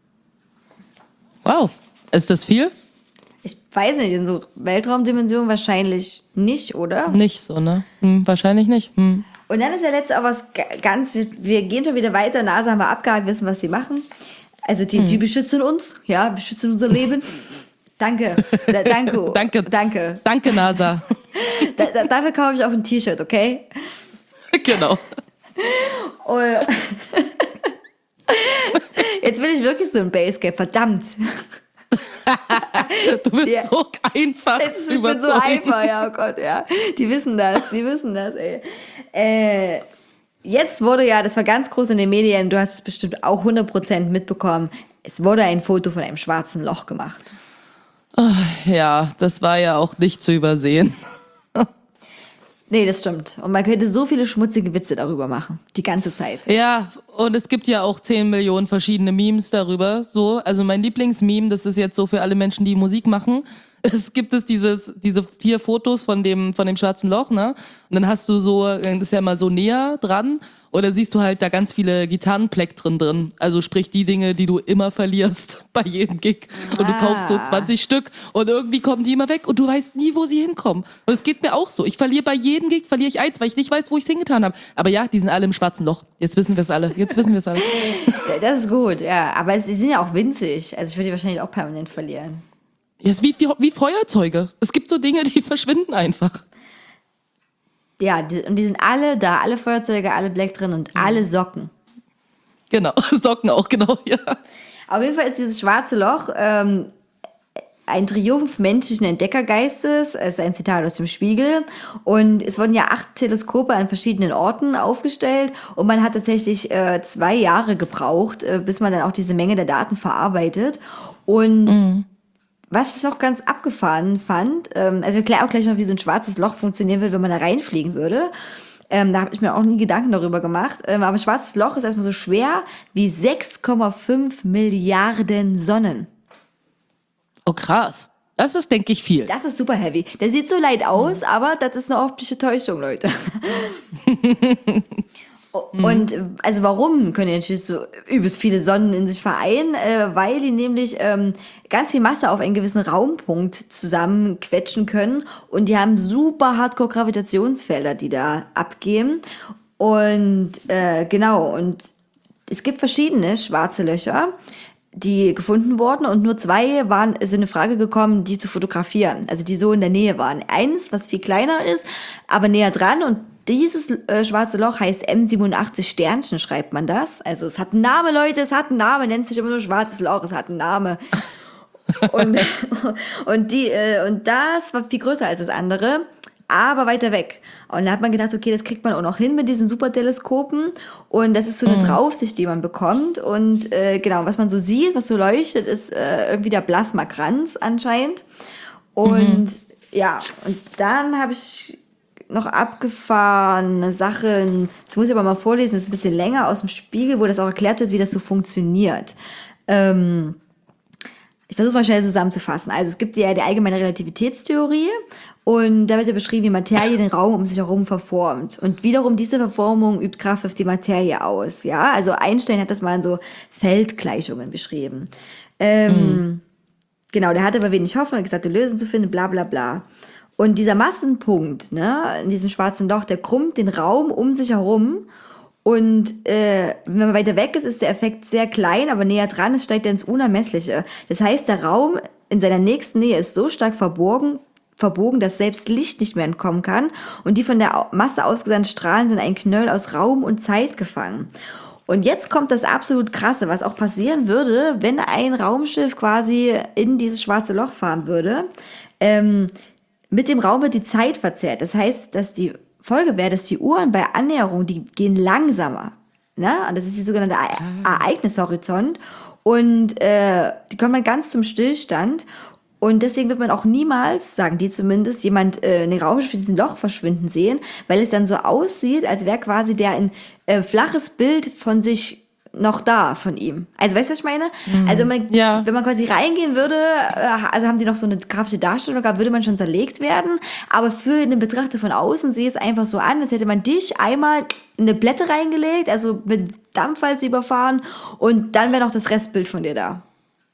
Wow. Ist das viel? Ich weiß nicht, in so Weltraumdimensionen wahrscheinlich nicht, oder? Nicht so, ne? Hm, wahrscheinlich nicht. Hm. Und dann ist ja letztes auch was ganz, wir, wir gehen schon wieder weiter, NASA haben wir abgehakt, wissen, was sie machen. Also die, hm. die beschützen uns, ja, beschützen unser Leben. Danke, da, danke, danke, danke. Danke, NASA. Da, da, dafür kaufe ich auch ein T-Shirt, okay? Genau. Und jetzt will ich wirklich so ein Basecap, verdammt. Du bist ja so einfach es zu überzeugen. Ich bin so einfach, überzeugen. ja, oh Gott, ja. Die wissen das, die wissen das, ey. Äh, jetzt wurde ja, das war ganz groß in den Medien, du hast es bestimmt auch hundert Prozent mitbekommen, es wurde ein Foto von einem schwarzen Loch gemacht. Oh, ja, das war ja auch nicht zu übersehen. Nee, das stimmt. Und man könnte so viele schmutzige Witze darüber machen. Die ganze Zeit. Ja, und es gibt ja auch zehn Millionen verschiedene Memes darüber. So, also mein Lieblingsmeme, das ist jetzt so für alle Menschen, die Musik machen. Es gibt es dieses, diese vier Fotos von dem, von dem schwarzen Loch, ne? Und dann hast du so, das ist ja mal so näher dran. Und dann siehst du halt da ganz viele Gitarrenplektren drin. Also sprich die Dinge, die du immer verlierst bei jedem Gig. Und du kaufst so zwanzig Stück und irgendwie kommen die immer weg und du weißt nie, wo sie hinkommen. Und es geht mir auch so. Ich verliere bei jedem Gig, verliere ich eins, weil ich nicht weiß, wo ich es hingetan habe. Aber ja, die sind alle im schwarzen Loch. Jetzt wissen wir es alle. Jetzt wissen wir es alle. Das ist gut, ja. Aber sie sind ja auch winzig. Also ich würde die wahrscheinlich auch permanent verlieren. Ja, es ist wie, wie, wie Feuerzeuge. Es gibt so Dinge, die verschwinden einfach. Ja, die, und die sind alle da, alle Feuerzeuge, alle Black drin und alle Socken. Genau, Socken auch, genau, ja. Auf jeden Fall ist dieses schwarze Loch ähm, ein Triumph menschlichen Entdeckergeistes. Es ist ein Zitat aus dem Spiegel. Und es wurden ja acht Teleskope an verschiedenen Orten aufgestellt. Und man hat tatsächlich äh, zwei Jahre gebraucht, äh, bis man dann auch diese Menge der Daten verarbeitet. Und mhm. was ich noch ganz abgefahren fand, ähm, also ich erkläre auch gleich noch, wie so ein schwarzes Loch funktionieren würde, wenn man da reinfliegen würde. Ähm, da habe ich mir auch nie Gedanken darüber gemacht. Ähm, aber ein schwarzes Loch ist erstmal so schwer wie sechs Komma fünf Milliarden Sonnen. Oh krass. Das ist, denke ich, viel. Das ist super heavy. Der sieht so leicht aus, mhm. aber das ist eine optische Täuschung, Leute. Und also warum können die natürlich so übelst viele Sonnen in sich vereinen? Äh, weil die nämlich ähm, ganz viel Masse auf einen gewissen Raumpunkt zusammenquetschen können und die haben super Hardcore-Gravitationsfelder, die da abgehen. Und äh, genau, und es gibt verschiedene schwarze Löcher, die gefunden wurden und nur zwei waren, sind in Frage gekommen, die zu fotografieren, also die so in der Nähe waren. Eins, was viel kleiner ist, aber näher dran und dieses äh, schwarze Loch heißt M siebenundachtzig Sternchen, schreibt man das. Also es hat einen Namen, Leute, es hat einen Namen, nennt sich immer nur schwarzes Loch, es hat einen Namen. und, und, die, äh, und das war viel größer als das andere, aber weiter weg. Und da hat man gedacht, okay, das kriegt man auch noch hin mit diesen Superteleskopen. Und das ist so eine mhm. Draufsicht, die man bekommt. Und äh, genau, was man so sieht, was so leuchtet, ist äh, irgendwie der Plasmakranz anscheinend. Und mhm. ja, und dann habe ich noch abgefahrene Sachen. Das muss ich aber mal vorlesen, das ist ein bisschen länger aus dem Spiegel, wo das auch erklärt wird, wie das so funktioniert. Ähm, ich versuche es mal schnell zusammenzufassen. Also es gibt ja die allgemeine Relativitätstheorie und da wird ja beschrieben, wie Materie den Raum um sich herum verformt. Und wiederum diese Verformung übt Kraft auf die Materie aus. Ja, also Einstein hat das mal in so Feldgleichungen beschrieben. Ähm, mhm. Genau, der hatte aber wenig Hoffnung, hat gesagt, eine Lösung zu finden, bla bla bla. Und dieser Massenpunkt, ne, in diesem schwarzen Loch, der krümmt den Raum um sich herum. Und äh, wenn man weiter weg ist, ist der Effekt sehr klein, aber näher dran ist, steigt er ins Unermessliche. Das heißt, der Raum in seiner nächsten Nähe ist so stark verborgen, verbogen, dass selbst Licht nicht mehr entkommen kann. Und die von der Masse ausgesandten Strahlen sind ein Knöll aus Raum und Zeit gefangen. Und jetzt kommt das absolut Krasse, was auch passieren würde, wenn ein Raumschiff quasi in dieses schwarze Loch fahren würde. Ähm, mit dem Raum wird die Zeit verzerrt. Das heißt, dass die Folge wäre, dass die Uhren bei Annäherung, die gehen langsamer. Ne? Und das ist die sogenannte E- Ereignishorizont. Und äh, die kommen dann ganz zum Stillstand. Und deswegen wird man auch niemals, sagen die zumindest, jemand äh, in den Raumschiff in diesem Loch verschwinden sehen, weil es dann so aussieht, als wäre quasi der ein äh, flaches Bild von sich noch da, von ihm. Also weißt du, was ich meine? Mhm. Also man, ja. Wenn man quasi reingehen würde, äh, also haben die noch so eine grafische Darstellung gehabt, würde man schon zerlegt werden, aber für den Betrachter von außen sehe es einfach so an, als hätte man dich einmal in eine Blätte reingelegt, also mit Dampfwalze überfahren und dann wäre noch das Restbild von dir da.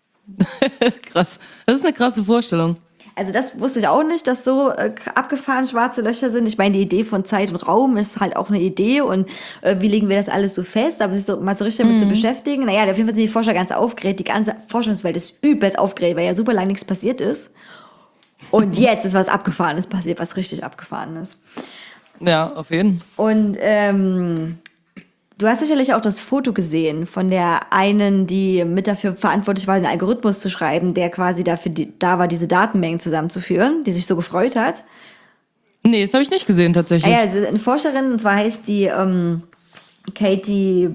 Krass. Das ist eine krasse Vorstellung. Also das wusste ich auch nicht, dass so äh, abgefahren schwarze Löcher sind. Ich meine, die Idee von Zeit und Raum ist halt auch eine Idee und äh, wie legen wir das alles so fest, aber sich so mal so richtig damit mhm. zu beschäftigen. Naja, auf jeden Fall sind die Forscher ganz aufgeregt. Die ganze Forschungswelt ist übelst aufgeregt, weil ja super lange nichts passiert ist. Und jetzt ist was Abgefahrenes passiert, was richtig Abgefahrenes. Ja, auf jeden Fall. Und ähm, du hast sicherlich auch das Foto gesehen von der einen, die mit dafür verantwortlich war, den Algorithmus zu schreiben, der quasi dafür die, da war, diese Datenmengen zusammenzuführen, die sich so gefreut hat. Nee, das habe ich nicht gesehen tatsächlich. Ja, ja, eine Forscherin, und zwar heißt die ähm, Katie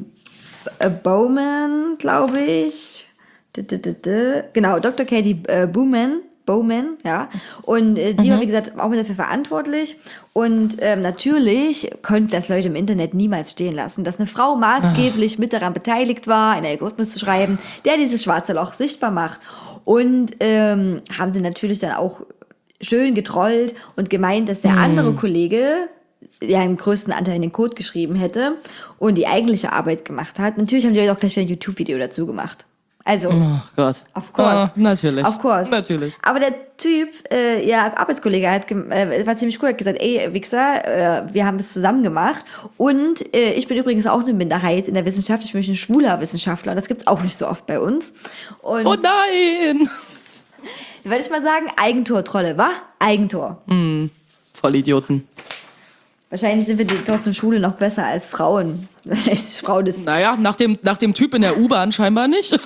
Bowman, glaube ich. Genau, Doktor Katie äh, Bowman. Bowman, ja. Und äh, die mhm. war, wie gesagt, auch mit dafür verantwortlich. Und ähm, natürlich könnten das Leute im Internet niemals stehen lassen, dass eine Frau maßgeblich Ach. mit daran beteiligt war, einen Algorithmus zu schreiben, der dieses schwarze Loch sichtbar macht. Und ähm, haben sie natürlich dann auch schön getrollt und gemeint, dass der mhm. andere Kollege der einen größten Anteil in den Code geschrieben hätte und die eigentliche Arbeit gemacht hat. Natürlich haben die auch gleich ein YouTube-Video dazu gemacht. Also, oh Gott. Of course. Oh, natürlich. Of course. Natürlich. Aber der Typ, äh, ja, Arbeitskollege, hat äh, war ziemlich cool, hat gesagt, ey, Wichser, äh, wir haben das zusammen gemacht und äh, ich bin übrigens auch eine Minderheit in der Wissenschaft, ich bin ein schwuler Wissenschaftler und das gibt's auch nicht so oft bei uns. Und oh nein! Würde ich mal sagen, Eigentor-Trolle, wa? Eigentor. Mm, voll Idioten. Wahrscheinlich sind wir die trotzdem Schule noch besser als Frauen. Wahrscheinlich ist Frauen das. Naja, nach dem, nach dem Typ in der U-Bahn scheinbar nicht.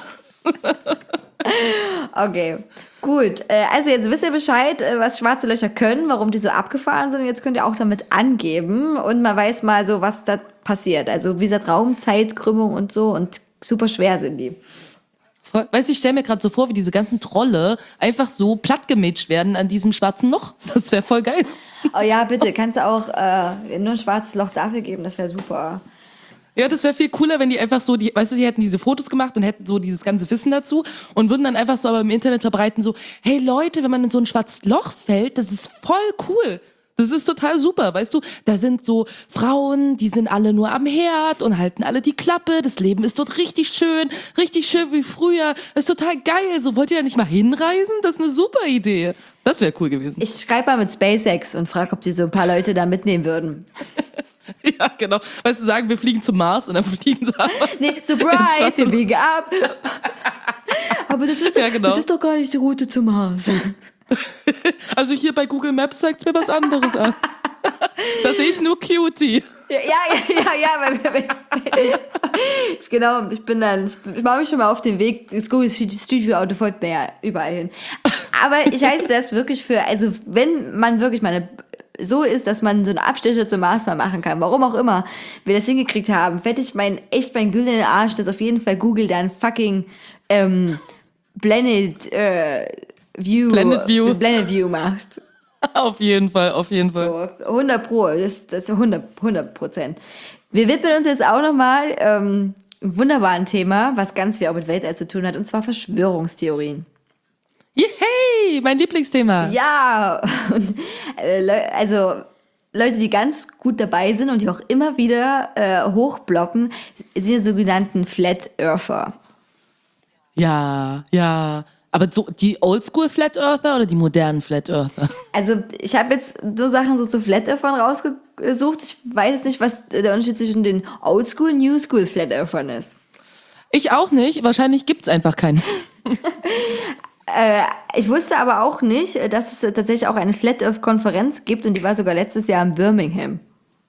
Okay, gut. Also jetzt wisst ihr Bescheid, was schwarze Löcher können, warum die so abgefahren sind. Und jetzt könnt ihr auch damit angeben und man weiß mal so, was da passiert. Also wie gesagt, Raum, Zeit, Krümmung und so und super schwer sind die. Weißt du, ich stelle mir gerade so vor, wie diese ganzen Trolle einfach so plattgemetscht werden an diesem schwarzen Loch. Das wäre voll geil. Oh ja, bitte, kannst du auch äh, nur ein schwarzes Loch dafür geben, das wäre super. Ja, das wäre viel cooler, wenn die einfach so, die, weißt du, die hätten diese Fotos gemacht und hätten so dieses ganze Wissen dazu und würden dann einfach so aber im Internet verbreiten, so, hey Leute, wenn man in so ein schwarzes Loch fällt, das ist voll cool. Das ist total super, weißt du, da sind so Frauen, die sind alle nur am Herd und halten alle die Klappe, das Leben ist dort richtig schön, richtig schön wie früher, das ist total geil, so wollt ihr da nicht mal hinreisen? Das ist eine super Idee. Das wäre cool gewesen. Ich schreibe mal mit SpaceX und frage, ob die so ein paar Leute da mitnehmen würden. Ja, genau. Weißt du, sagen, wir fliegen zum Mars und dann fliegen sie ab. Nee, surprise, wir biegen ab. Aber das ist, ja, genau. das ist doch gar nicht die Route zum Mars. Also hier bei Google Maps zeigt es mir was anderes an. Da sehe ich nur Cutie. Ja, ja, ja, ja, weil wir, genau, ich bin dann, ich mache mich schon mal auf den Weg, das Google Street View Auto folgt mir ja überall hin. Aber ich halte das wirklich für, also wenn man wirklich mal eine, so ist, dass man so eine Abstecher zum Mars mal machen kann, warum auch immer wir das hingekriegt haben, wette ich mein, echt meinen güldenen Arsch, dass auf jeden Fall Google dann fucking ähm, Blended äh, View, Blended View. Blended View macht. Auf jeden Fall, auf jeden Fall. So, hundert Pro, das, das ist hundert Prozent. Wir widmen uns jetzt auch nochmal ähm, einem wunderbaren Thema, was ganz viel auch mit Weltall zu tun hat, und zwar Verschwörungstheorien. Yay, mein Lieblingsthema. Ja, und, äh, Le- also Leute, die ganz gut dabei sind und die auch immer wieder äh, hochbloppen, sind die sogenannten Flat Earther. Ja, ja. Aber so die Oldschool Flat Earther oder die modernen Flat Earther? Also ich habe jetzt so Sachen so zu Flat Earthern rausgesucht. Ich weiß jetzt nicht, was der Unterschied zwischen den Oldschool, New School Flat Earthern ist. Ich auch nicht. Wahrscheinlich gibt's einfach keinen. Äh, ich wusste aber auch nicht, dass es tatsächlich auch eine Flat Earth Konferenz gibt, und die war sogar letztes Jahr in Birmingham.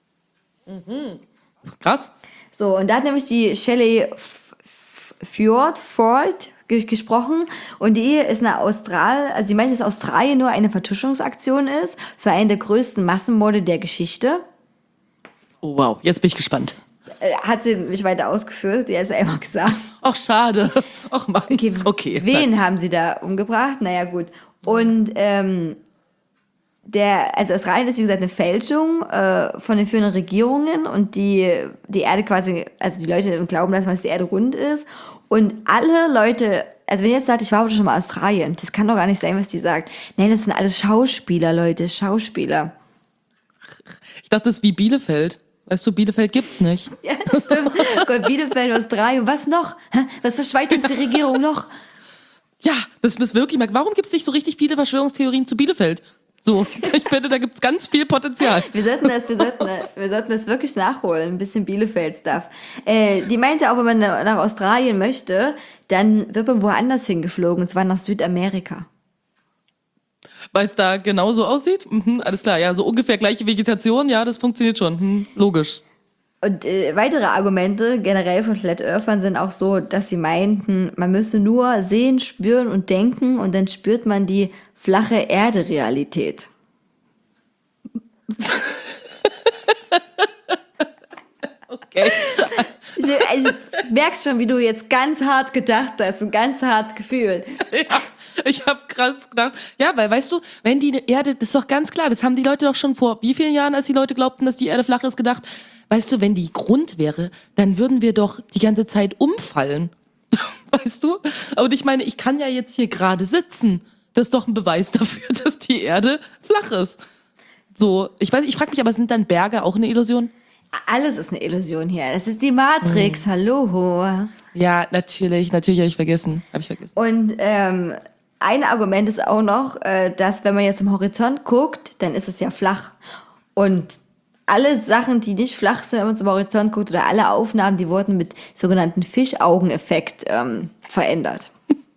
Krass. So, und da hat nämlich die Shelley F- F- Fjord Ford ge- gesprochen, und die ist eine Austral, also die meint, dass Australien nur eine Vertuschungsaktion ist für einen der größten Massenmorde der Geschichte. Oh, wow, jetzt bin ich gespannt. Äh, hat sie nicht weiter ausgeführt, die hat es einfach gesagt. Ach, schade. Ach Mann. Okay, Okay. wen haben sie da umgebracht? Naja, gut. Und ähm, der, also Australien ist wie gesagt eine Fälschung äh, von den führenden Regierungen, und die, die Erde quasi, also die Leute glauben, dass die Erde rund ist, und alle Leute, also wenn ihr jetzt sagt, ich war aber schon mal in Australien, das kann doch gar nicht sein, was die sagt. Nein, das sind alles Schauspieler, Leute, Schauspieler. Ich dachte, das ist wie Bielefeld. Weißt du, Bielefeld gibt's nicht. Ja, das stimmt. Gott, Bielefeld, Australien, was noch? Hä? Was verschweigt jetzt die Regierung noch? Ja, das ist wirklich mal. Warum gibt's nicht so richtig viele Verschwörungstheorien zu Bielefeld? So, ich finde, da gibt's ganz viel Potenzial. Wir sollten das, wir sollten, wir sollten das wirklich nachholen, ein bisschen Bielefeld-Stuff. Äh, die meinte auch, wenn man nach Australien möchte, dann wird man woanders hingeflogen, und zwar nach Südamerika. Weil es da genauso aussieht? Mhm, alles klar, ja, so ungefähr gleiche Vegetation, ja, das funktioniert schon. Hm, logisch. Und äh, weitere Argumente generell von Flat Earthern sind auch so, dass sie meinten, man müsse nur sehen, spüren und denken, und dann spürt man die flache Erde-Realität. Okay. Ich, ich merke schon, wie du jetzt ganz hart gedacht hast und ganz hart gefühlt. Ja, ich habe krass gedacht. Ja, weil, weißt du, wenn die Erde, das ist doch ganz klar, das haben die Leute doch schon vor wie vielen Jahren, als die Leute glaubten, dass die Erde flach ist, gedacht. Weißt du, wenn die Grund wäre, dann würden wir doch die ganze Zeit umfallen. Weißt du? Und ich meine, ich kann ja jetzt hier gerade sitzen. Das ist doch ein Beweis dafür, dass die Erde flach ist. So, ich weiß, ich frage mich, aber sind dann Berge auch eine Illusion? Alles ist eine Illusion hier. Das ist die Matrix, Mhm. hallo. Ja, natürlich, natürlich habe ich vergessen. Habe ich vergessen. Und ähm, ein Argument ist auch noch, äh, dass wenn man jetzt zum Horizont guckt, dann ist es ja flach. Und alle Sachen, die nicht flach sind, wenn man zum Horizont guckt, oder alle Aufnahmen, die wurden mit sogenannten Fischaugeneffekt ähm, verändert.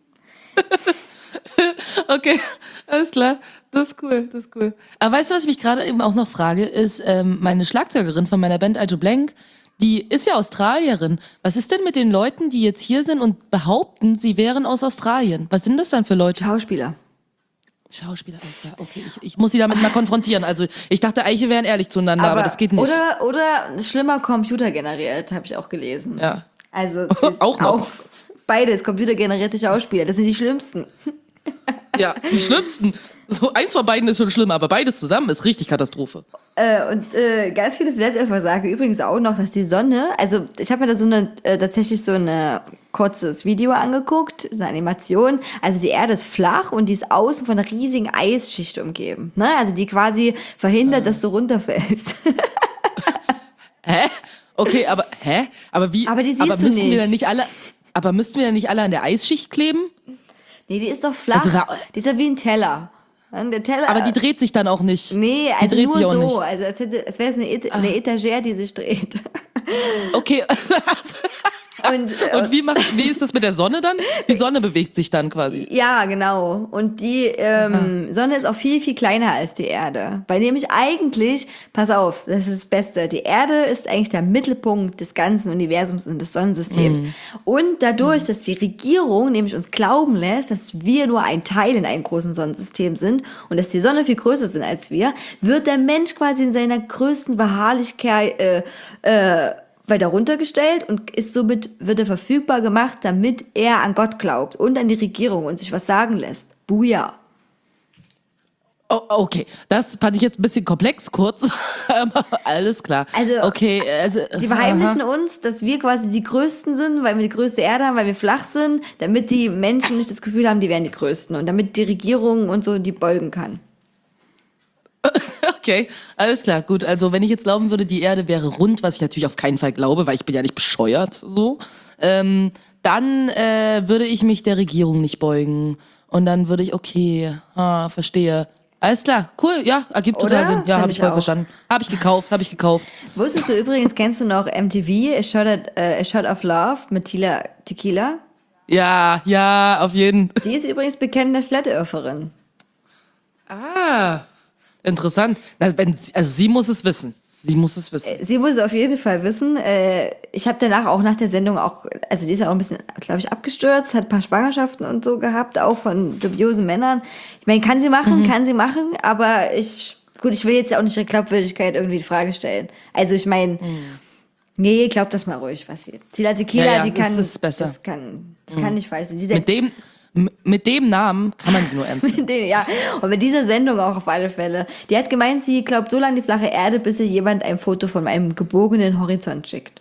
Okay, alles klar. Das ist cool, das ist cool. Aber weißt du, was ich mich gerade eben auch noch frage, ist ähm, meine Schlagzeugerin von meiner Band Alto Blank, die ist ja Australierin. Was ist denn mit den Leuten, die jetzt hier sind und behaupten, sie wären aus Australien? Was sind das dann für Leute? Schauspieler. Schauspieler, alles klar. Okay, ich, ich muss sie damit mal konfrontieren. Also ich dachte eigentlich, wir wären ehrlich zueinander, aber, das geht nicht. Oder, oder schlimmer, computergeneriert, habe ich auch gelesen. Ja. Also Auch noch. Auch beides, computergenerierte Schauspieler, das sind die schlimmsten. Ja, die schlimmsten. So eins von beiden ist schon schlimm, aber beides zusammen ist richtig Katastrophe. Äh, und äh, ganz viele Flat Earther sagen übrigens auch noch, dass die Sonne, also ich habe mir da so eine, äh, tatsächlich so ein kurzes Video angeguckt, so eine Animation, also die Erde ist flach und die ist außen von einer riesigen Eisschicht umgeben, ne? Also die quasi verhindert, Ah. dass du runterfällst. Hä? Okay, aber hä? Aber wie? Aber die siehst aber du müssen wir nicht. dann nicht alle? Aber müssten wir dann nicht alle an der Eisschicht kleben? Nee, die ist doch flach, Also, wa- die ist ja wie ein Teller. Ja, der Teller. Aber die dreht sich dann auch nicht. Nee, die also dreht nur sich auch so, nicht. also als, hätte, als wäre es eine, Et eine Etagere, die sich dreht. Okay. Und, äh, Und wie macht, wie ist das mit der Sonne dann? Die Sonne bewegt sich dann quasi. Ja, genau. Und die ähm, Sonne ist auch viel, viel kleiner als die Erde. Weil nämlich eigentlich, pass auf, das ist das Beste, die Erde ist eigentlich der Mittelpunkt des ganzen Universums und des Sonnensystems. Mhm. Und dadurch, dass die Regierung nämlich uns glauben lässt, dass wir nur ein Teil in einem großen Sonnensystem sind und dass die Sonne viel größer sind als wir, wird der Mensch quasi in seiner größten Beharrlichkeit äh, äh, weiter runtergestellt und ist somit, wird er verfügbar gemacht, damit er an Gott glaubt und an die Regierung und sich was sagen lässt. Buja. Oh, okay, das fand ich jetzt ein bisschen komplex, kurz, aber alles klar. Also, okay, also, sie verheimlichen aha. uns, dass wir quasi die Größten sind, weil wir die größte Erde haben, weil wir flach sind, damit die Menschen nicht das Gefühl haben, die wären die Größten und damit die Regierung und so die beugen kann. Okay, alles klar, gut. Also wenn ich jetzt glauben würde, die Erde wäre rund, was ich natürlich auf keinen Fall glaube, weil ich bin ja nicht bescheuert, so, ähm, dann äh, würde ich mich der Regierung nicht beugen. Und dann würde ich, okay, ah, verstehe. Alles klar, cool, ja, ergibt total Oder? Sinn. Ja, Find habe ich ich voll auch. verstanden. Habe ich gekauft, habe ich gekauft. Wusstest du übrigens, kennst du noch M T V, A Shot, at, äh, A Shot of Love mit Tila Tequila? Ja, ja, auf jeden. Die ist übrigens bekennende Flat Eartherin. Ah, interessant. Na, wenn, sie- also sie muss es wissen. Sie muss es wissen. Sie muss es auf jeden Fall wissen. Äh, Ich habe danach auch nach der Sendung auch, also die ist ja auch ein bisschen, glaube ich, abgestürzt, hat ein paar Schwangerschaften und so gehabt, auch von dubiosen Männern. Ich meine, kann sie machen, Mhm. kann sie machen, aber ich, gut, ich will jetzt ja auch nicht der Glaubwürdigkeit irgendwie die Frage stellen. Also ich meine, nee, glaub das mal ruhig, was sie. Tila Tequila, Mhm. Ja, ja, die das kann, ist besser. das kann, das kann nicht falsch sein. Die Mit dem, m- mit dem Namen kann man sie nur ernst nehmen. Den, ja, und mit dieser Sendung auch auf alle Fälle. Die hat gemeint, sie glaubt so lange die flache Erde, bis ihr jemand ein Foto von einem gebogenen Horizont schickt.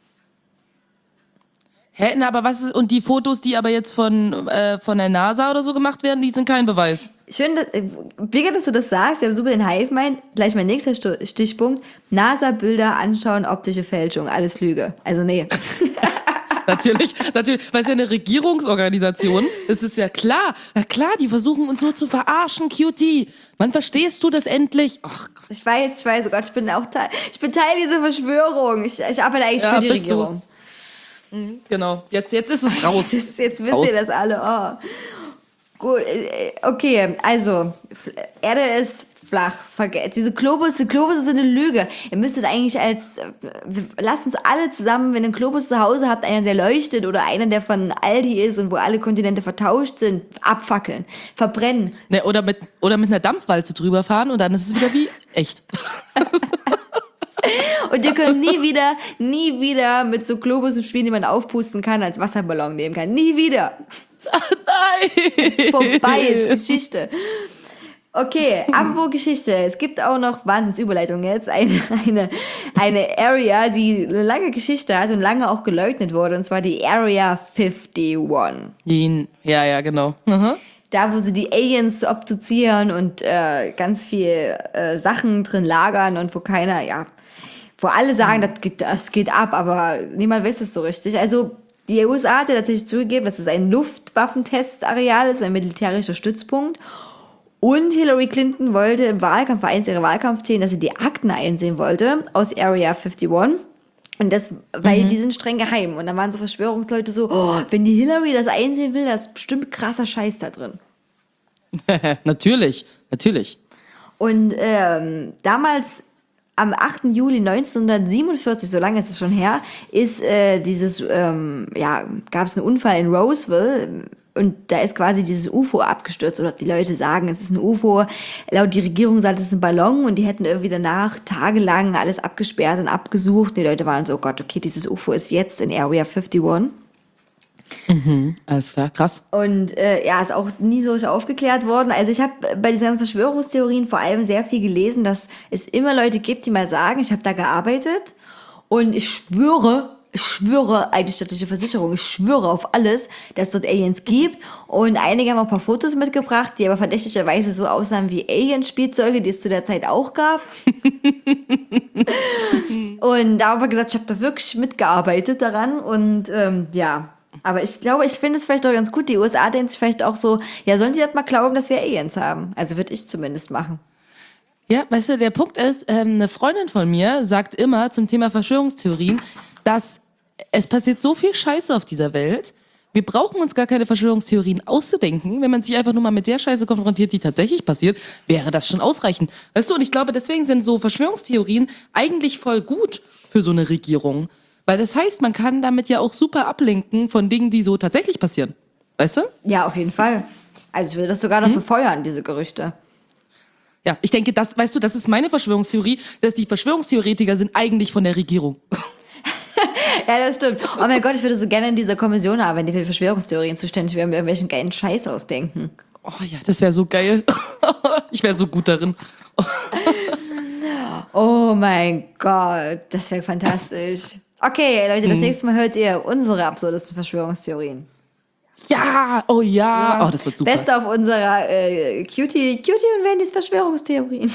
Hä, na, aber was ist, und die Fotos, die aber jetzt von, äh, von der NASA oder so gemacht werden, die sind kein Beweis. Schön, dass, äh, Birgit, dass du das sagst. Wir haben super den Hype meint. Gleich mein nächster Sto- Stichpunkt. NASA-Bilder anschauen, optische Fälschung. Alles Lüge. Also nee. Natürlich, natürlich, weil es ja eine Regierungsorganisation, das ist ja klar. Na klar, die versuchen uns nur zu verarschen, Cutie. Wann verstehst du das endlich? Ach Gott. Ich weiß, ich weiß, oh Gott, ich bin auch Teil, ich bin Teil dieser Verschwörung. Ich, ich arbeite eigentlich Ja, für die bist du. Regierung. Genau, jetzt, jetzt ist es raus. Jetzt, jetzt wisst Raus. ihr das alle. Oh. Gut, äh, okay, also, F- Erde ist flach. Verge- Diese Globusse, Globusse sind eine Lüge. Ihr müsstet eigentlich als, äh, wir- lasst uns alle zusammen, wenn ihr einen Globus zu Hause habt, einer, der leuchtet oder einer, der von Aldi ist und wo alle Kontinente vertauscht sind, abfackeln, verbrennen. Ne, oder, mit, oder mit einer Dampfwalze drüber fahren und dann ist es wieder wie echt. Und ihr könnt nie wieder, nie wieder mit so Globussen spielen, die man aufpusten kann, als Wasserballon nehmen kann. Nie wieder. Nein! Vorbei ist Geschichte. Okay, apropos Geschichte. Es gibt auch noch, Wahnsinnsüberleitung jetzt, eine, eine, eine Area, die eine lange Geschichte hat und lange auch geleugnet wurde, und zwar die Area einundfünfzig. Ihn, ja, ja, genau. Mhm. Da, wo sie die Aliens obduzieren und äh, ganz viel äh, Sachen drin lagern und wo keiner, ja, wo alle sagen, das geht, das geht ab, aber niemand weiß das so richtig. Also die U S A hat ja tatsächlich zugegeben, dass es ein Luftwaffentestareal ist, ein militärischer Stützpunkt. Und Hillary Clinton wollte im Wahlkampf, war eins ihrer Wahlkampfthemen, dass sie die Akten einsehen wollte aus Area einundfünfzig. Und das, weil die sind streng geheim. Und dann waren so Verschwörungsleute so, oh, wenn die Hillary das einsehen will, da ist bestimmt krasser Scheiß da drin. Natürlich, natürlich. Und ähm, damals, am achten Juli neunzehnhundertsiebenundvierzig, so lange ist es schon her, ist äh, dieses, ähm, ja, gab es einen Unfall in Roseville. Und da ist quasi dieses U F O abgestürzt. Oder die Leute sagen, es ist ein U F O. Laut die Regierung sagt, es ist ein Ballon. Und die hätten irgendwie danach tagelang alles abgesperrt und abgesucht. Die Leute waren so, oh Gott, okay, dieses U F O ist jetzt in Area einundfünfzig. Mhm, alles klar, krass. Und äh, ja, ist auch nie so richtig aufgeklärt worden. Also ich habe bei diesen ganzen Verschwörungstheorien vor allem sehr viel gelesen, dass es immer Leute gibt, die mal sagen, ich habe da gearbeitet und ich schwöre, ich schwöre, eigentlich staatliche Versicherung, ich schwöre auf alles, dass es dort Aliens gibt. Und einige haben auch ein paar Fotos mitgebracht, die aber verdächtigerweise so aussahen wie Alien-Spielzeuge, die es zu der Zeit auch gab. Und da habe ich gesagt, ich habe da wirklich mitgearbeitet daran und ähm, ja. Aber ich glaube, ich finde es vielleicht auch ganz gut. Die U S A denkt sich vielleicht auch so, ja, sollen die das mal glauben, dass wir Aliens haben? Also würde ich zumindest machen. Ja, weißt du, der Punkt ist, ähm, eine Freundin von mir sagt immer zum Thema Verschwörungstheorien, dass es passiert so viel Scheiße auf dieser Welt, wir brauchen uns gar keine Verschwörungstheorien auszudenken. Wenn man sich einfach nur mal mit der Scheiße konfrontiert, die tatsächlich passiert, wäre das schon ausreichend. Weißt du, und ich glaube, deswegen sind so Verschwörungstheorien eigentlich voll gut für so eine Regierung. Weil das heißt, man kann damit ja auch super ablenken von Dingen, die so tatsächlich passieren. Weißt du? Ja, auf jeden Fall. Also ich würde das sogar noch Hm? befeuern, diese Gerüchte. Ja, ich denke, das, weißt du, das ist meine Verschwörungstheorie, dass die Verschwörungstheoretiker sind eigentlich von der Regierung. Ja, das stimmt. Oh mein Gott, ich würde so gerne in dieser Kommission arbeiten, die für Verschwörungstheorien zuständig wäre, mir irgendwelchen geilen Scheiß ausdenken. Oh ja, das wäre so geil. Ich wäre so gut darin. Oh mein Gott, das wäre fantastisch. Okay, Leute, das nächste Mal hört ihr unsere absurdesten Verschwörungstheorien. Ja, oh ja. Oh, das wird super. Beste auf unserer äh, Cutie, Cutie und Wendys Verschwörungstheorien.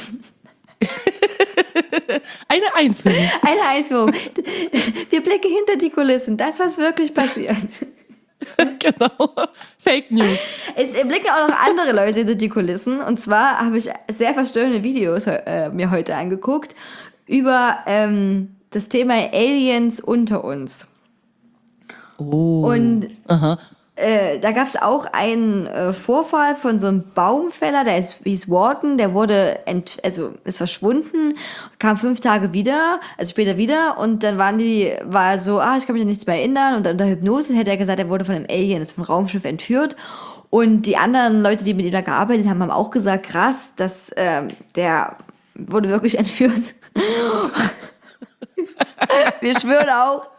Eine Einführung. Eine Einführung. Wir blicken hinter die Kulissen. Das, was wirklich passiert. Genau. Fake News. Es blicken auch noch andere Leute hinter die Kulissen. Und zwar habe ich sehr verstörende Videos äh, mir heute angeguckt über ähm, das Thema Aliens unter uns. Oh. Und Aha. Äh, da gab es auch einen äh, Vorfall von so einem Baumfäller, der ist, hieß Wharton, der wurde, ent, also ist verschwunden, kam fünf Tage wieder, also später wieder und dann waren die, war so, ah, ich kann mich an nichts mehr erinnern und dann unter Hypnose hätte er gesagt, er wurde von einem Alien, ist von einem Raumschiff entführt und die anderen Leute, die mit ihm da gearbeitet haben, haben auch gesagt, krass, dass äh, der wurde wirklich entführt. Wir schwören auch.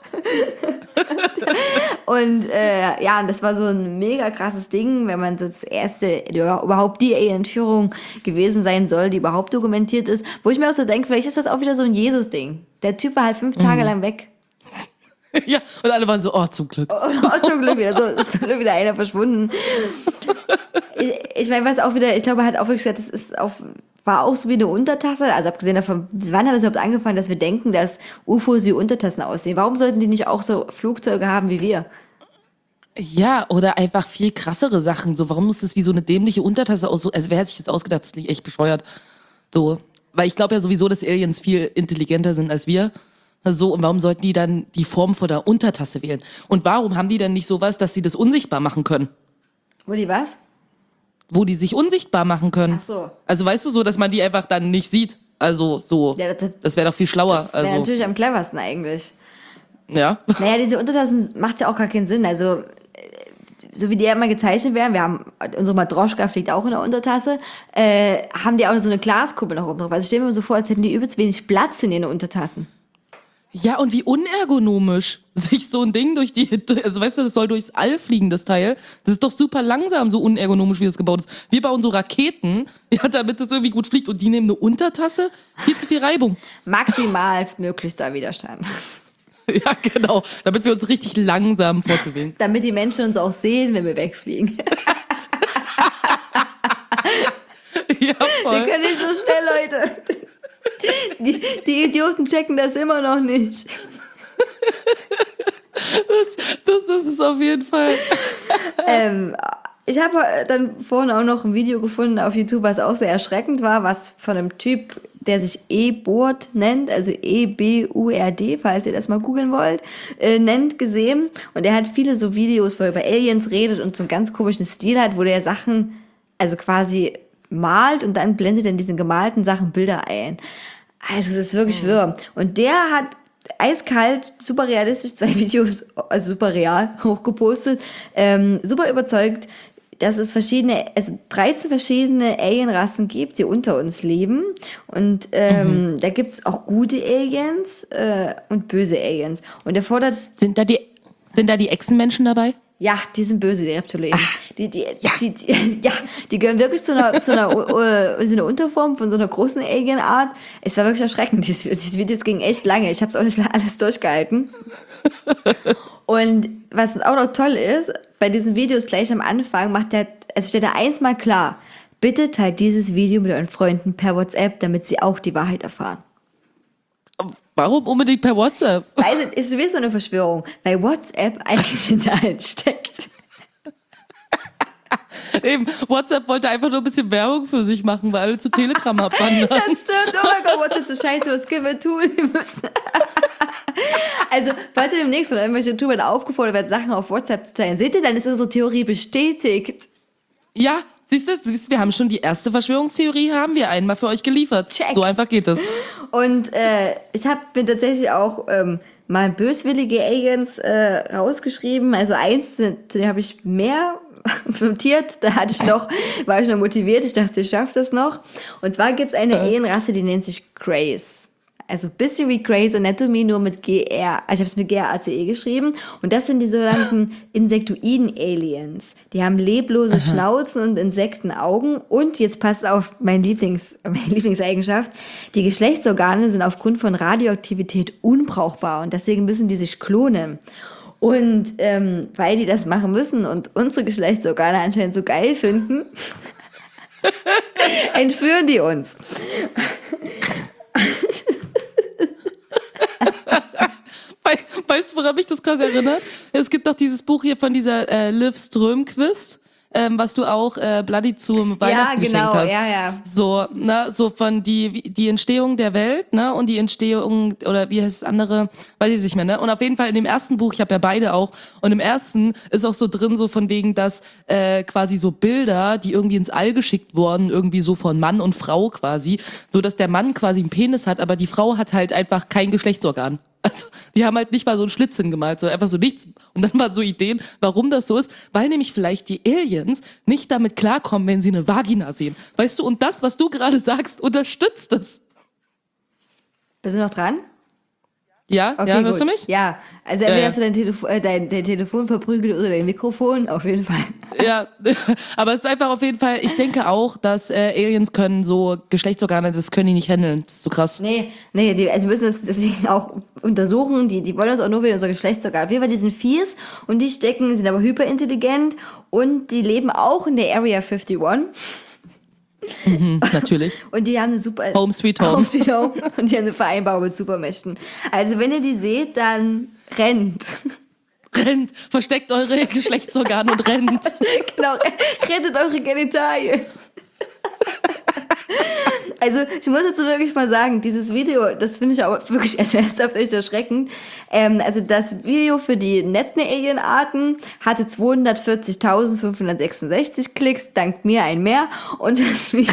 Und äh, ja, und das war so ein mega krasses Ding, wenn man so das erste, überhaupt die Entführung gewesen sein soll, die überhaupt dokumentiert ist. Wo ich mir auch so denke, vielleicht ist das auch wieder so ein Jesus-Ding. Der Typ war halt fünf Tage mhm. lang weg. Ja, und alle waren so, oh, zum Glück. Oh, oh zum Glück wieder, so, zum Glück wieder einer verschwunden. Ich, ich meine, was auch wieder, ich glaube, er hat auch wirklich gesagt, das ist auf... war auch so wie eine Untertasse, also abgesehen davon, wann hat es überhaupt angefangen, dass wir denken, dass U F Os wie Untertassen aussehen? Warum sollten die nicht auch so Flugzeuge haben wie wir? Ja, oder einfach viel krassere Sachen. So, warum muss das wie so eine dämliche Untertasse aussehen? Also wer hat sich das ausgedacht? Das klingt echt bescheuert. So, weil ich glaube ja sowieso, dass Aliens viel intelligenter sind als wir. So, und warum sollten die dann die Form von der Untertasse wählen? Und warum haben die dann nicht sowas, dass sie das unsichtbar machen können? Wo die was? Wo die sich unsichtbar machen können. Ach so. Also weißt du so, dass man die einfach dann nicht sieht. Also so, ja, das, das wäre doch viel schlauer. Das wäre also. natürlich am cleversten eigentlich. Ja. Naja, diese Untertassen macht ja auch gar keinen Sinn. Also so wie die ja immer gezeichnet werden, wir haben, unsere Matroschka fliegt auch in der Untertasse, äh, haben die auch so eine Glaskuppel noch oben drauf. Also ich stelle mir so vor, als hätten die übelst wenig Platz in ihren Untertassen. Ja, und wie unergonomisch sich so ein Ding durch die, also weißt du, das soll durchs All fliegen, das Teil. Das ist doch super langsam, so unergonomisch, wie das gebaut ist. Wir bauen so Raketen, ja, damit das irgendwie gut fliegt und die nehmen eine Untertasse, viel zu viel Reibung. Maximalstmöglichster Widerstand. Ja, genau, damit wir uns richtig langsam fortbewegen. Damit die Menschen uns auch sehen, wenn wir wegfliegen. Ja, voll. Wir können nicht so schnell, Leute. Die, die Idioten checken das immer noch nicht. Das, das, das ist auf jeden Fall. Ähm, ich habe dann vorhin auch noch ein Video gefunden auf YouTube, was auch sehr erschreckend war, was von einem Typ, der sich E-Board nennt, also E B U R D, falls ihr das mal googeln wollt, äh, nennt, gesehen. Und er hat viele so Videos, wo er über Aliens redet und so einen ganz komischen Stil hat, wo der Sachen, also quasi malt und dann blendet er in diesen gemalten Sachen Bilder ein. Also es ist wirklich wirr. Und der hat eiskalt, super realistisch zwei Videos, also super real, hochgepostet, ähm, super überzeugt, dass es verschiedene, also dreizehn verschiedene Alienrassen gibt, die unter uns leben. Und ähm, mhm. da gibt es auch gute Aliens äh, und böse Aliens. Und er fordert... Sind da die, sind da die Echsenmenschen dabei? Ja, die sind böse, die Reptilien. Die, die, ja. Die, die, ja, die gehören wirklich zu einer, zu einer, uh, sind eine Unterform von so einer großen Alien-Art. Es war wirklich erschreckend. Dieses, dieses Video ging echt lange. Ich habe es auch nicht alles durchgehalten. Und was auch noch toll ist, bei diesen Videos gleich am Anfang macht der, also steht da eins mal klar. Bitte teilt dieses Video mit euren Freunden per WhatsApp, damit sie auch die Wahrheit erfahren. Warum unbedingt per WhatsApp? Also, ist sowieso eine Verschwörung, weil WhatsApp eigentlich hinter allen steckt. Eben, WhatsApp wollte einfach nur ein bisschen Werbung für sich machen, weil alle zu Telegram abwandern. Das stimmt, oh mein Gott, WhatsApp so scheiße, was können wir tun? Wir müssen. Also, falls ihr demnächst von irgendwelchen YouTubern aufgefordert werdet, Sachen auf WhatsApp zu teilen, seht ihr, dann ist unsere Theorie bestätigt. Ja, siehst du, wir haben schon die erste Verschwörungstheorie, haben wir einmal für euch geliefert. Check. So einfach geht das. Und äh, ich habe mir tatsächlich auch ähm, mal böswillige Aliens äh, rausgeschrieben. Also eins, zu dem habe ich mehr notiert. Da hatte ich noch, war ich noch motiviert. Ich dachte, ich schaffe das noch. Und zwar gibt es eine Alienrasse, die nennt sich Greys. also ein bisschen wie Grey's Anatomy, nur mit G R. Also ich habe es mit G R A C E geschrieben. Und das sind die sogenannten Insektoiden-Aliens. Die haben leblose Aha. Schnauzen und Insektenaugen. Und jetzt passt auf, mein Lieblings, meine Lieblingseigenschaft, die Geschlechtsorgane sind aufgrund von Radioaktivität unbrauchbar. Und deswegen müssen die sich klonen. Und ähm, weil die das machen müssen und unsere Geschlechtsorgane anscheinend so geil finden, entführen die uns. Weißt du, woran mich das gerade erinnert? Es gibt doch dieses Buch hier von dieser äh, Liv Strömquist, ähm, was du auch äh, Bloody zum Weihnachten ja, genau, geschenkt hast. Ja, ja. So, ne, so von die die Entstehung der Welt, ne, und die Entstehung, oder wie heißt das andere, weiß ich nicht mehr, ne? Und auf jeden Fall in dem ersten Buch, ich habe ja beide auch, und im ersten ist auch so drin, so von wegen, dass äh, quasi so Bilder, die irgendwie ins All geschickt wurden, irgendwie so von Mann und Frau quasi, so dass der Mann quasi einen Penis hat, aber die Frau hat halt einfach kein Geschlechtsorgan. Also, die haben halt nicht mal so einen Schlitz hingemalt, sondern einfach so nichts. Und dann waren so Ideen, warum das so ist, weil nämlich vielleicht die Aliens nicht damit klarkommen, wenn sie eine Vagina sehen. Weißt du, und das, was du gerade sagst, unterstützt es. Bist du noch dran? Ja, okay, ja, hörst gut. du mich? Ja, also entweder ja, hast du dein, Telefo- äh, dein, dein Telefon verprügelt oder dein Mikrofon, auf jeden Fall. Ja, aber es ist einfach auf jeden Fall, ich denke auch, dass äh, Aliens können so Geschlechtsorgane, das können die nicht handeln. Das ist so krass. Nee, nee, die also müssen das deswegen auch untersuchen. Die, die wollen das auch nur wegen unserer Geschlechtsorgane. Auf jeden Fall, die sind fies und die stecken, sind aber hyperintelligent und die leben auch in der Area einundfünfzig. Mhm, natürlich. Und die haben eine super... Home Sweet Home. Home Sweet Home. Und die haben eine Vereinbarung mit Supermächten. Also wenn ihr die seht, dann rennt. Rennt, versteckt eure Geschlechtsorgane und rennt. Genau, rettet eure Genitalien. Also ich muss dazu wirklich mal sagen, dieses Video, das finde ich auch wirklich ernsthaft echt erschreckend. Ähm, also das Video für die netten Alienarten hatte zweihundertvierzigtausendfünfhundertsechsundsechzig Klicks, dank mir ein mehr. Und das Video,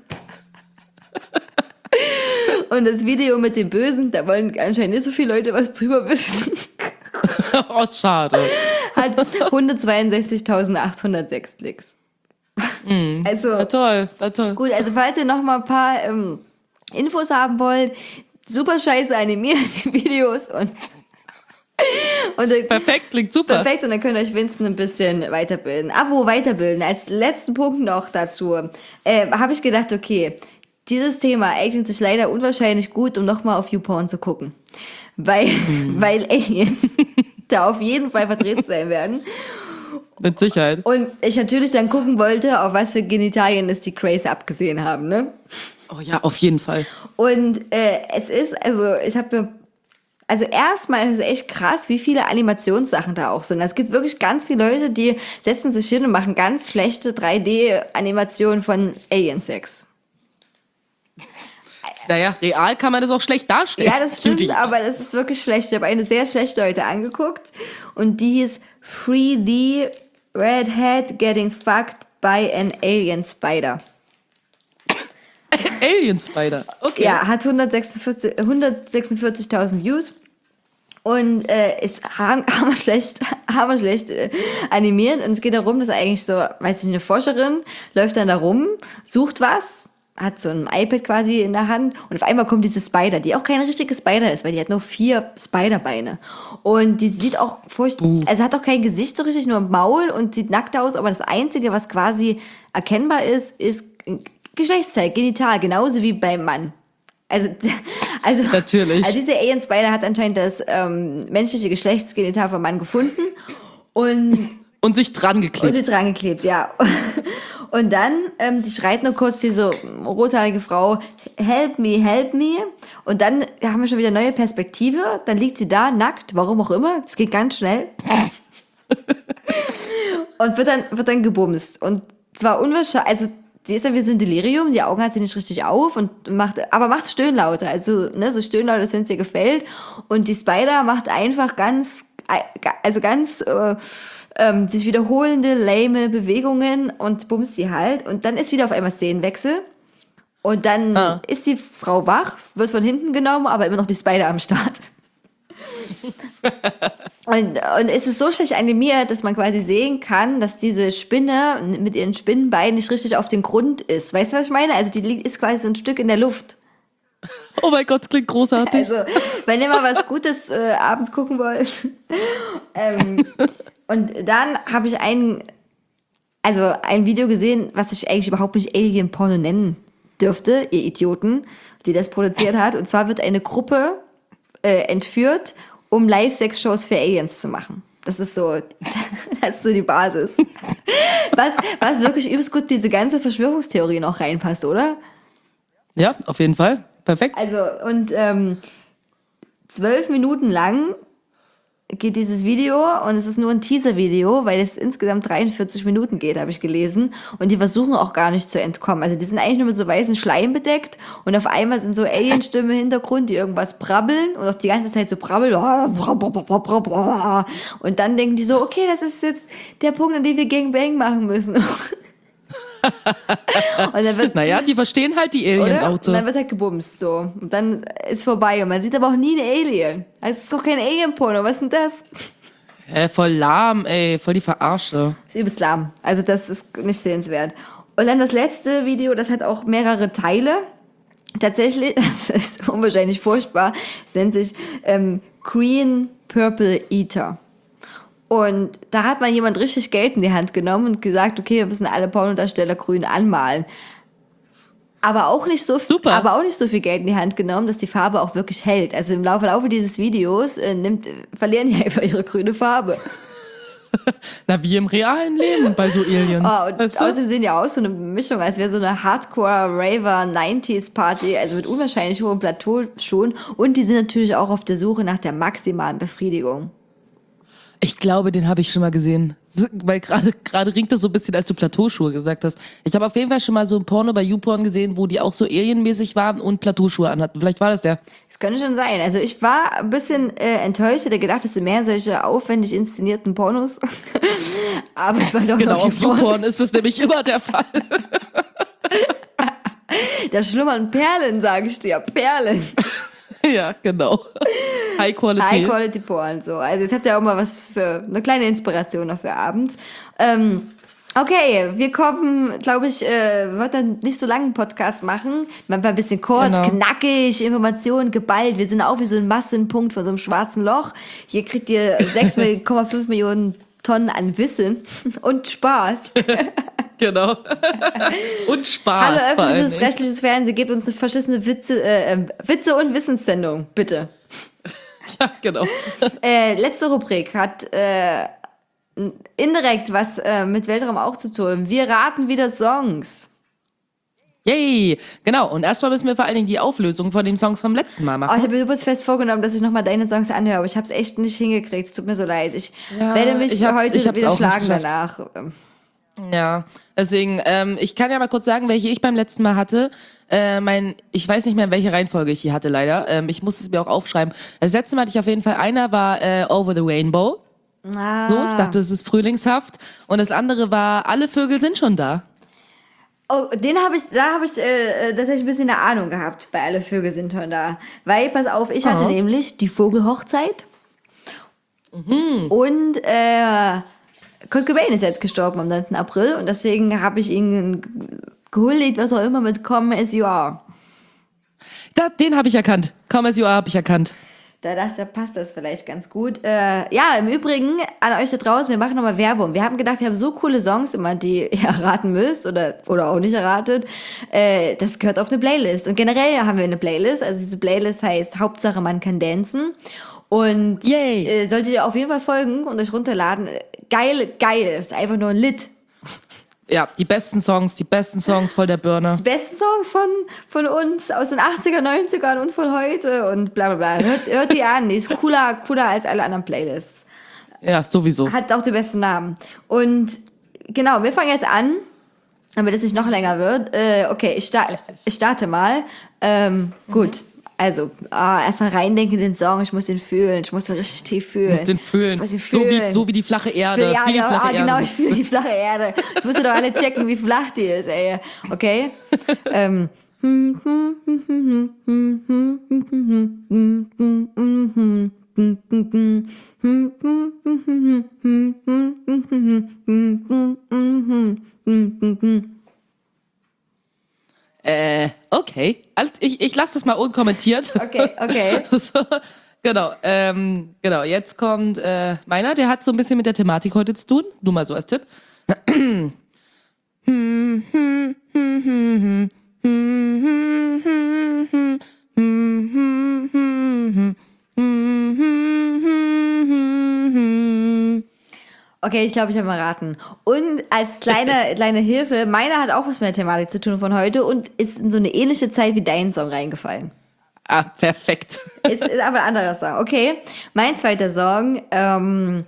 und das Video mit dem Bösen, da wollen anscheinend nicht so viele Leute was drüber wissen. Oh, schade. Hat hundertzweiundsechzigtausendachthundertsechs Klicks. Mm, also na toll, na toll. Gut, also falls ihr noch mal ein paar ähm, Infos haben wollt, super scheiße animiert die Videos und, und dann, perfekt, klingt super. Perfekt, und dann könnt ihr euch Winston ein bisschen weiterbilden. Apropos weiterbilden, als letzten Punkt noch dazu, äh, habe ich gedacht, okay, dieses Thema eignet sich leider unwahrscheinlich gut, um nochmal auf YouPorn zu gucken. Weil, hm. weil Aliens da auf jeden Fall vertreten sein werden. Mit Sicherheit. Und ich natürlich dann gucken wollte, auf was für Genitalien es die Craze abgesehen haben, ne? Oh ja, auf jeden Fall. Und äh, es ist, also ich habe mir, also erstmal ist es echt krass, wie viele Animationssachen da auch sind. Es gibt wirklich ganz viele Leute, die setzen sich hin und machen ganz schlechte drei D-Animationen von Alien-Sex. Naja, real kann man das auch schlecht darstellen. Ja, das stimmt, Judy. Aber das ist wirklich schlecht. Ich habe eine sehr schlechte heute angeguckt und die hieß three D Redhead Getting Fucked by an Alien Spider. Alien Spider, okay. Ja, hat hundertsechsundvierzig hundertsechsundvierzigtausend Views und äh, ist hammer schlecht, hammer schlecht äh, animiert. Und es geht darum, dass eigentlich so, weiß ich nicht, eine Forscherin läuft dann da rum, sucht was, hat so ein iPad quasi in der Hand und auf einmal kommt diese Spider, die auch kein richtiges Spider ist, weil die hat nur vier Spiderbeine. Und die sieht auch furchtbar, uh. also hat auch kein Gesicht so richtig, nur ein Maul und sieht nackt aus, aber das Einzige, was quasi erkennbar ist, ist Geschlechtsteil, Genital, genauso wie beim Mann. Also, also, Natürlich. Also diese Alien Spider hat anscheinend das ähm, menschliche Geschlechtsgenital vom Mann gefunden und und sich dran geklebt. Und sich dran geklebt, ja. Und dann, ähm, die schreit nur kurz diese rothaarige Frau, help me, help me. Und dann haben wir schon wieder neue Perspektive. Dann liegt sie da, nackt, warum auch immer. Das geht ganz schnell. Und wird dann, wird dann gebumst. Und zwar unwahrscheinlich, also sie ist dann wie so ein Delirium, die Augen hat sie nicht richtig auf und macht, aber macht Stöhnlaute, also ne, so Stöhnlaute, dass wenn es ihr gefällt. Und die Spider macht einfach ganz, also ganz äh, ähm, sich wiederholende, lame Bewegungen und bumst sie halt. Und dann ist wieder auf einmal Szenenwechsel. Und dann ah. ist die Frau wach, wird von hinten genommen, aber immer noch die Spider am Start. Und, und es ist so schlecht animiert, dass man quasi sehen kann, dass diese Spinne mit ihren Spinnenbeinen nicht richtig auf den Grund ist. Weißt du, was ich meine? Also die ist quasi so ein Stück in der Luft. Oh mein Gott, das klingt großartig. Also, wenn ihr mal was Gutes äh, abends gucken wollt. ähm, und dann habe ich ein, also ein Video gesehen, was ich eigentlich überhaupt nicht Alien-Porno nennen dürfte, ihr Idioten, die das produziert hat. Und zwar wird eine Gruppe äh, entführt, um Live-Sex-Shows für Aliens zu machen. Das ist so, das ist so die Basis. Was, was wirklich übelst gut diese ganze Verschwörungstheorie noch reinpasst, oder? Ja, auf jeden Fall. Perfekt. Also, und ähm, zwölf Minuten lang geht dieses Video und es ist nur ein Teaser-Video, weil es insgesamt dreiundvierzig Minuten geht, habe ich gelesen. Und die versuchen auch gar nicht zu entkommen. Also die sind eigentlich nur mit so weißen Schleim bedeckt und auf einmal sind so Alien-Stimmen im Hintergrund, die irgendwas brabbeln und auch die ganze Zeit so brabbeln. Und dann denken die so, okay, das ist jetzt der Punkt, an dem wir Gangbang machen müssen. Und dann wird, naja, die verstehen halt die Alien-Auto. Und dann wird halt gebumst, so. Und dann ist vorbei. Und man sieht aber auch nie eine Alien. Also es ist doch kein Alien-Porno. Was ist denn das? Hä, voll lahm, ey. Voll die Verarsche. Das ist übelst lahm. Also das ist nicht sehenswert. Und dann das letzte Video, das hat auch mehrere Teile. Tatsächlich, das ist unwahrscheinlich furchtbar, es nennt sich ähm, Green Purple Eater. Und da hat mal jemand richtig Geld in die Hand genommen und gesagt, okay, wir müssen alle Pornodarsteller grün anmalen. Aber auch nicht so, Super. aber auch nicht so viel Geld in die Hand genommen, dass die Farbe auch wirklich hält. Also im Laufe, Laufe dieses Videos äh, nimmt, verlieren die einfach ihre grüne Farbe. Na, wie im realen Leben bei so Aliens. Oh, und weißt du? außerdem sehen die aus so eine Mischung, als wäre so eine Hardcore-Raver-neunziger-Party, also mit unwahrscheinlich hohem Plateau schon. Und die sind natürlich auch auf der Suche nach der maximalen Befriedigung. Ich glaube, den habe ich schon mal gesehen. Weil gerade gerade ringt das so ein bisschen, als du Plateauschuhe gesagt hast. Ich habe auf jeden Fall schon mal so ein Porno bei YouPorn gesehen, wo die auch so alienmäßig waren und Plateauschuhe anhatten. Vielleicht war das der. Das könnte schon sein. Also ich war ein bisschen äh, enttäuscht, hätte gedacht, es sind mehr solche aufwendig inszenierten Pornos. Aber es war doch Genau, noch auf YouPorn ist es nämlich immer der Fall. Da schlummern Perlen, sage ich dir. Perlen. Ja, genau. High Quality. High Quality Porn, so. Also jetzt habt ihr auch mal was für eine kleine Inspiration noch für abends. Ähm, okay, wir kommen, glaube ich, äh, wird dann nicht so lange einen Podcast machen. Manchmal ein bisschen kurz, Genau. knackig, Informationen geballt. Wir sind auch wie so ein Massenpunkt von so einem schwarzen Loch. Hier kriegt ihr sechs Komma fünf Millionen Tonnen an Wissen und Spaß. Genau. Und Spaß. Hallo vor allen öffentliches, Dingen. rechtliches Fernsehen, gebt uns eine verschissene Witze, äh, äh, Witze- und Wissenssendung, bitte. Ja, genau. Äh, letzte Rubrik hat äh, indirekt was äh, mit Weltraum auch zu tun. Wir raten wieder Songs. Yay. Genau. Und erstmal müssen wir vor allen Dingen die Auflösung von den Songs vom letzten Mal Oh, machen. ich habe mir übrigens fest vorgenommen, dass ich nochmal deine Songs anhöre, aber ich habe es echt nicht hingekriegt. Es tut mir so leid. Ich Ja, werde mich ich hab's- heute ich hab's wieder auch nicht schlagen geschafft. danach. Ja, deswegen, ähm, ich kann ja mal kurz sagen, welche ich beim letzten Mal hatte. Äh, mein, ich weiß nicht mehr, in welche Reihenfolge ich hier hatte, leider. Ähm, ich musste es mir auch aufschreiben. Das letzte Mal hatte ich auf jeden Fall, einer war äh, Over the Rainbow. Ah. So, ich dachte, es ist frühlingshaft. Und das andere war, alle Vögel sind schon da. Oh, den habe ich, da habe ich äh, tatsächlich ein bisschen eine Ahnung gehabt, bei Alle Vögel sind schon da. Weil, pass auf, ich hatte Oh. nämlich die Vogelhochzeit und äh, Kurt Cobain ist jetzt gestorben am neunten April und deswegen habe ich ihn gehuldigt, was auch immer mit Come As You Are. Da, den habe ich erkannt. Come As You Are habe ich erkannt. Da dachte ich, da passt das vielleicht ganz gut. Äh, ja, im Übrigen, an euch da draußen, wir machen nochmal Werbung. Wir haben gedacht, wir haben so coole Songs immer, die ihr erraten müsst oder, oder auch nicht erratet. Äh, das gehört auf eine Playlist. Und generell haben wir eine Playlist. Also diese Playlist heißt Hauptsache man kann dancen. Und Yay. äh, solltet ihr auf jeden Fall folgen und euch runterladen. Geil, geil. Ist einfach nur ein Lit. Ja, die besten Songs, die besten Songs voll der Burner. Besten Songs von, von uns aus den achtziger, neunzigern und von heute und bla bla bla. Hört, hört die an, die ist cooler, cooler als alle anderen Playlists. Ja, sowieso. Hat auch den besten Namen. Und genau, wir fangen jetzt an, damit es nicht noch länger wird. Äh, okay, ich, sta- ich starte mal. Ähm, Mhm. Gut, also ah, erstmal reindenken in den Song, ich muss den fühlen, ich muss den richtig tief fühlen. Du musst den fühlen. Ich muss ihn So fühlen. wie, so wie die flache Erde. Ja, wie die ja, flache ah, genau, Erde. ich fühle die flache Erde. Jetzt müsst ihr doch alle checken, wie flach die ist, ey. Okay? ähm. Äh, okay. Also ich, ich lasse das mal unkommentiert. Okay, okay. So, genau, ähm, genau. Jetzt kommt äh, meiner, der hat so ein bisschen mit der Thematik heute zu tun. Nur mal so als Tipp. Okay, ich glaube, ich habe mal raten. Und als kleine, kleine Hilfe, meiner hat auch was mit der Thematik zu tun von heute und ist in so eine ähnliche Zeit wie dein Song reingefallen. Ah, perfekt. Ist, ist aber ein anderer Song. Okay, mein zweiter Song. Ähm,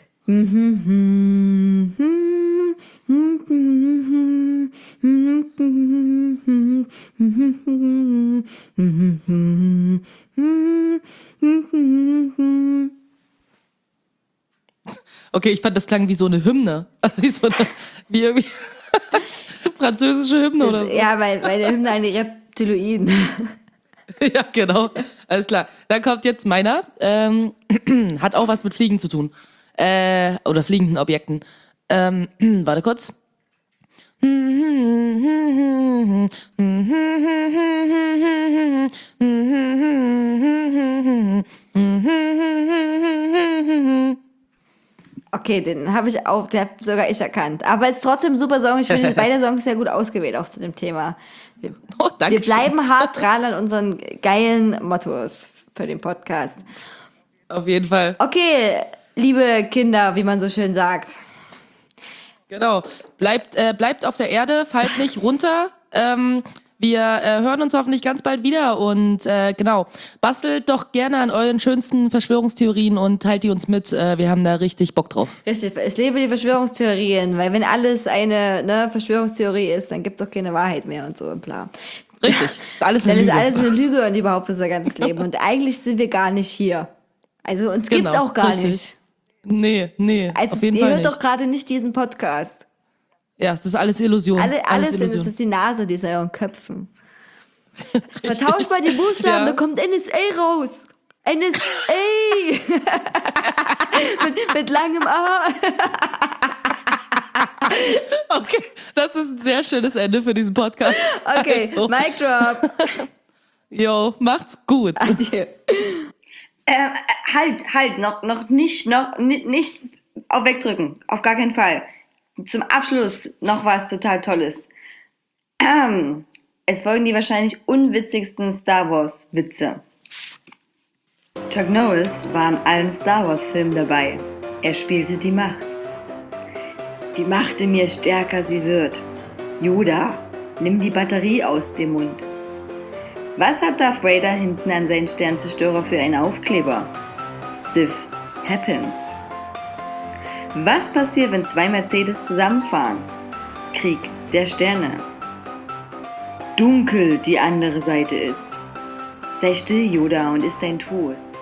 Okay, ich fand, das klang wie so eine Hymne. Also wie so eine, wie irgendwie französische Hymne oder so. Ja, weil, weil der Hymne eine Reptiloiden. Ja, genau. Alles klar. Dann kommt jetzt meiner. Ähm, hat auch was mit Fliegen zu tun. Äh, oder fliegenden Objekten. Ähm, warte kurz. Okay, den habe ich auch, der hab sogar ich erkannt. Aber es ist trotzdem ein super Song. Ich finde beide Songs sehr gut ausgewählt, auch zu dem Thema. Wir, Oh, danke wir bleiben hart dran an unseren geilen Mottos für den Podcast. Auf jeden Fall. Okay, liebe Kinder, wie man so schön sagt. Genau. Bleibt, äh, bleibt auf der Erde, fallt nicht runter. Ähm, wir äh, hören uns hoffentlich ganz bald wieder und äh, genau, bastelt doch gerne an euren schönsten Verschwörungstheorien und teilt die uns mit. Äh, wir haben da richtig Bock drauf. Richtig, es lebe die Verschwörungstheorien, weil wenn alles eine ne, Verschwörungstheorie ist, dann gibt es auch keine Wahrheit mehr und so und bla. Richtig, ist alles eine Dann Lüge. ist alles eine Lüge und überhaupt unser ganzes Leben. Und eigentlich sind wir gar nicht hier. Also uns gibt's Genau, auch gar richtig. nicht. Nee, nee, Also auf jeden ihr Fall hört nicht. doch gerade nicht diesen Podcast. Ja, das ist alles Illusion. Alle, alles sind, es Illusion. ist die Nase, die ist in euren Köpfen. Vertauscht mal die Buchstaben, Ja. da kommt N S A raus. N S A! mit, mit langem A. Okay, das ist ein sehr schönes Ende für diesen Podcast. Okay, Also, Mic drop. yo, macht's gut. Adieu. Äh, halt, halt, noch, noch nicht, noch nicht, nicht auf wegdrücken, auf gar keinen Fall. Zum Abschluss noch was total Tolles. Ähm, es folgen die wahrscheinlich unwitzigsten Star Wars Witze. Chuck Norris war in allen Star Wars Filmen dabei. Er spielte die Macht. Die Macht in mir stärker sie wird. Yoda, nimm die Batterie aus dem Mund. Was hat Darth Vader hinten an seinen Sternzerstörer für einen Aufkleber? Sith happens. Was passiert, wenn zwei Mercedes zusammenfahren? Krieg der Sterne. Dunkel die andere Seite ist. Sei still, Yoda, und iss dein Toast.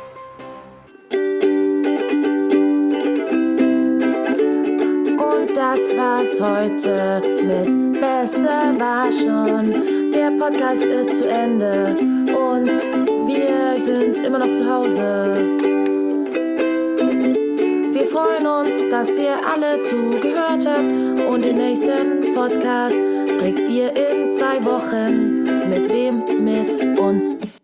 Und das war's heute mit Besser war schon. Der Podcast ist zu Ende und wir sind immer noch zu Hause. Wir freuen uns, dass ihr alle zugehört habt und den nächsten Podcast bringt ihr in zwei Wochen. Mit wem? Mit uns.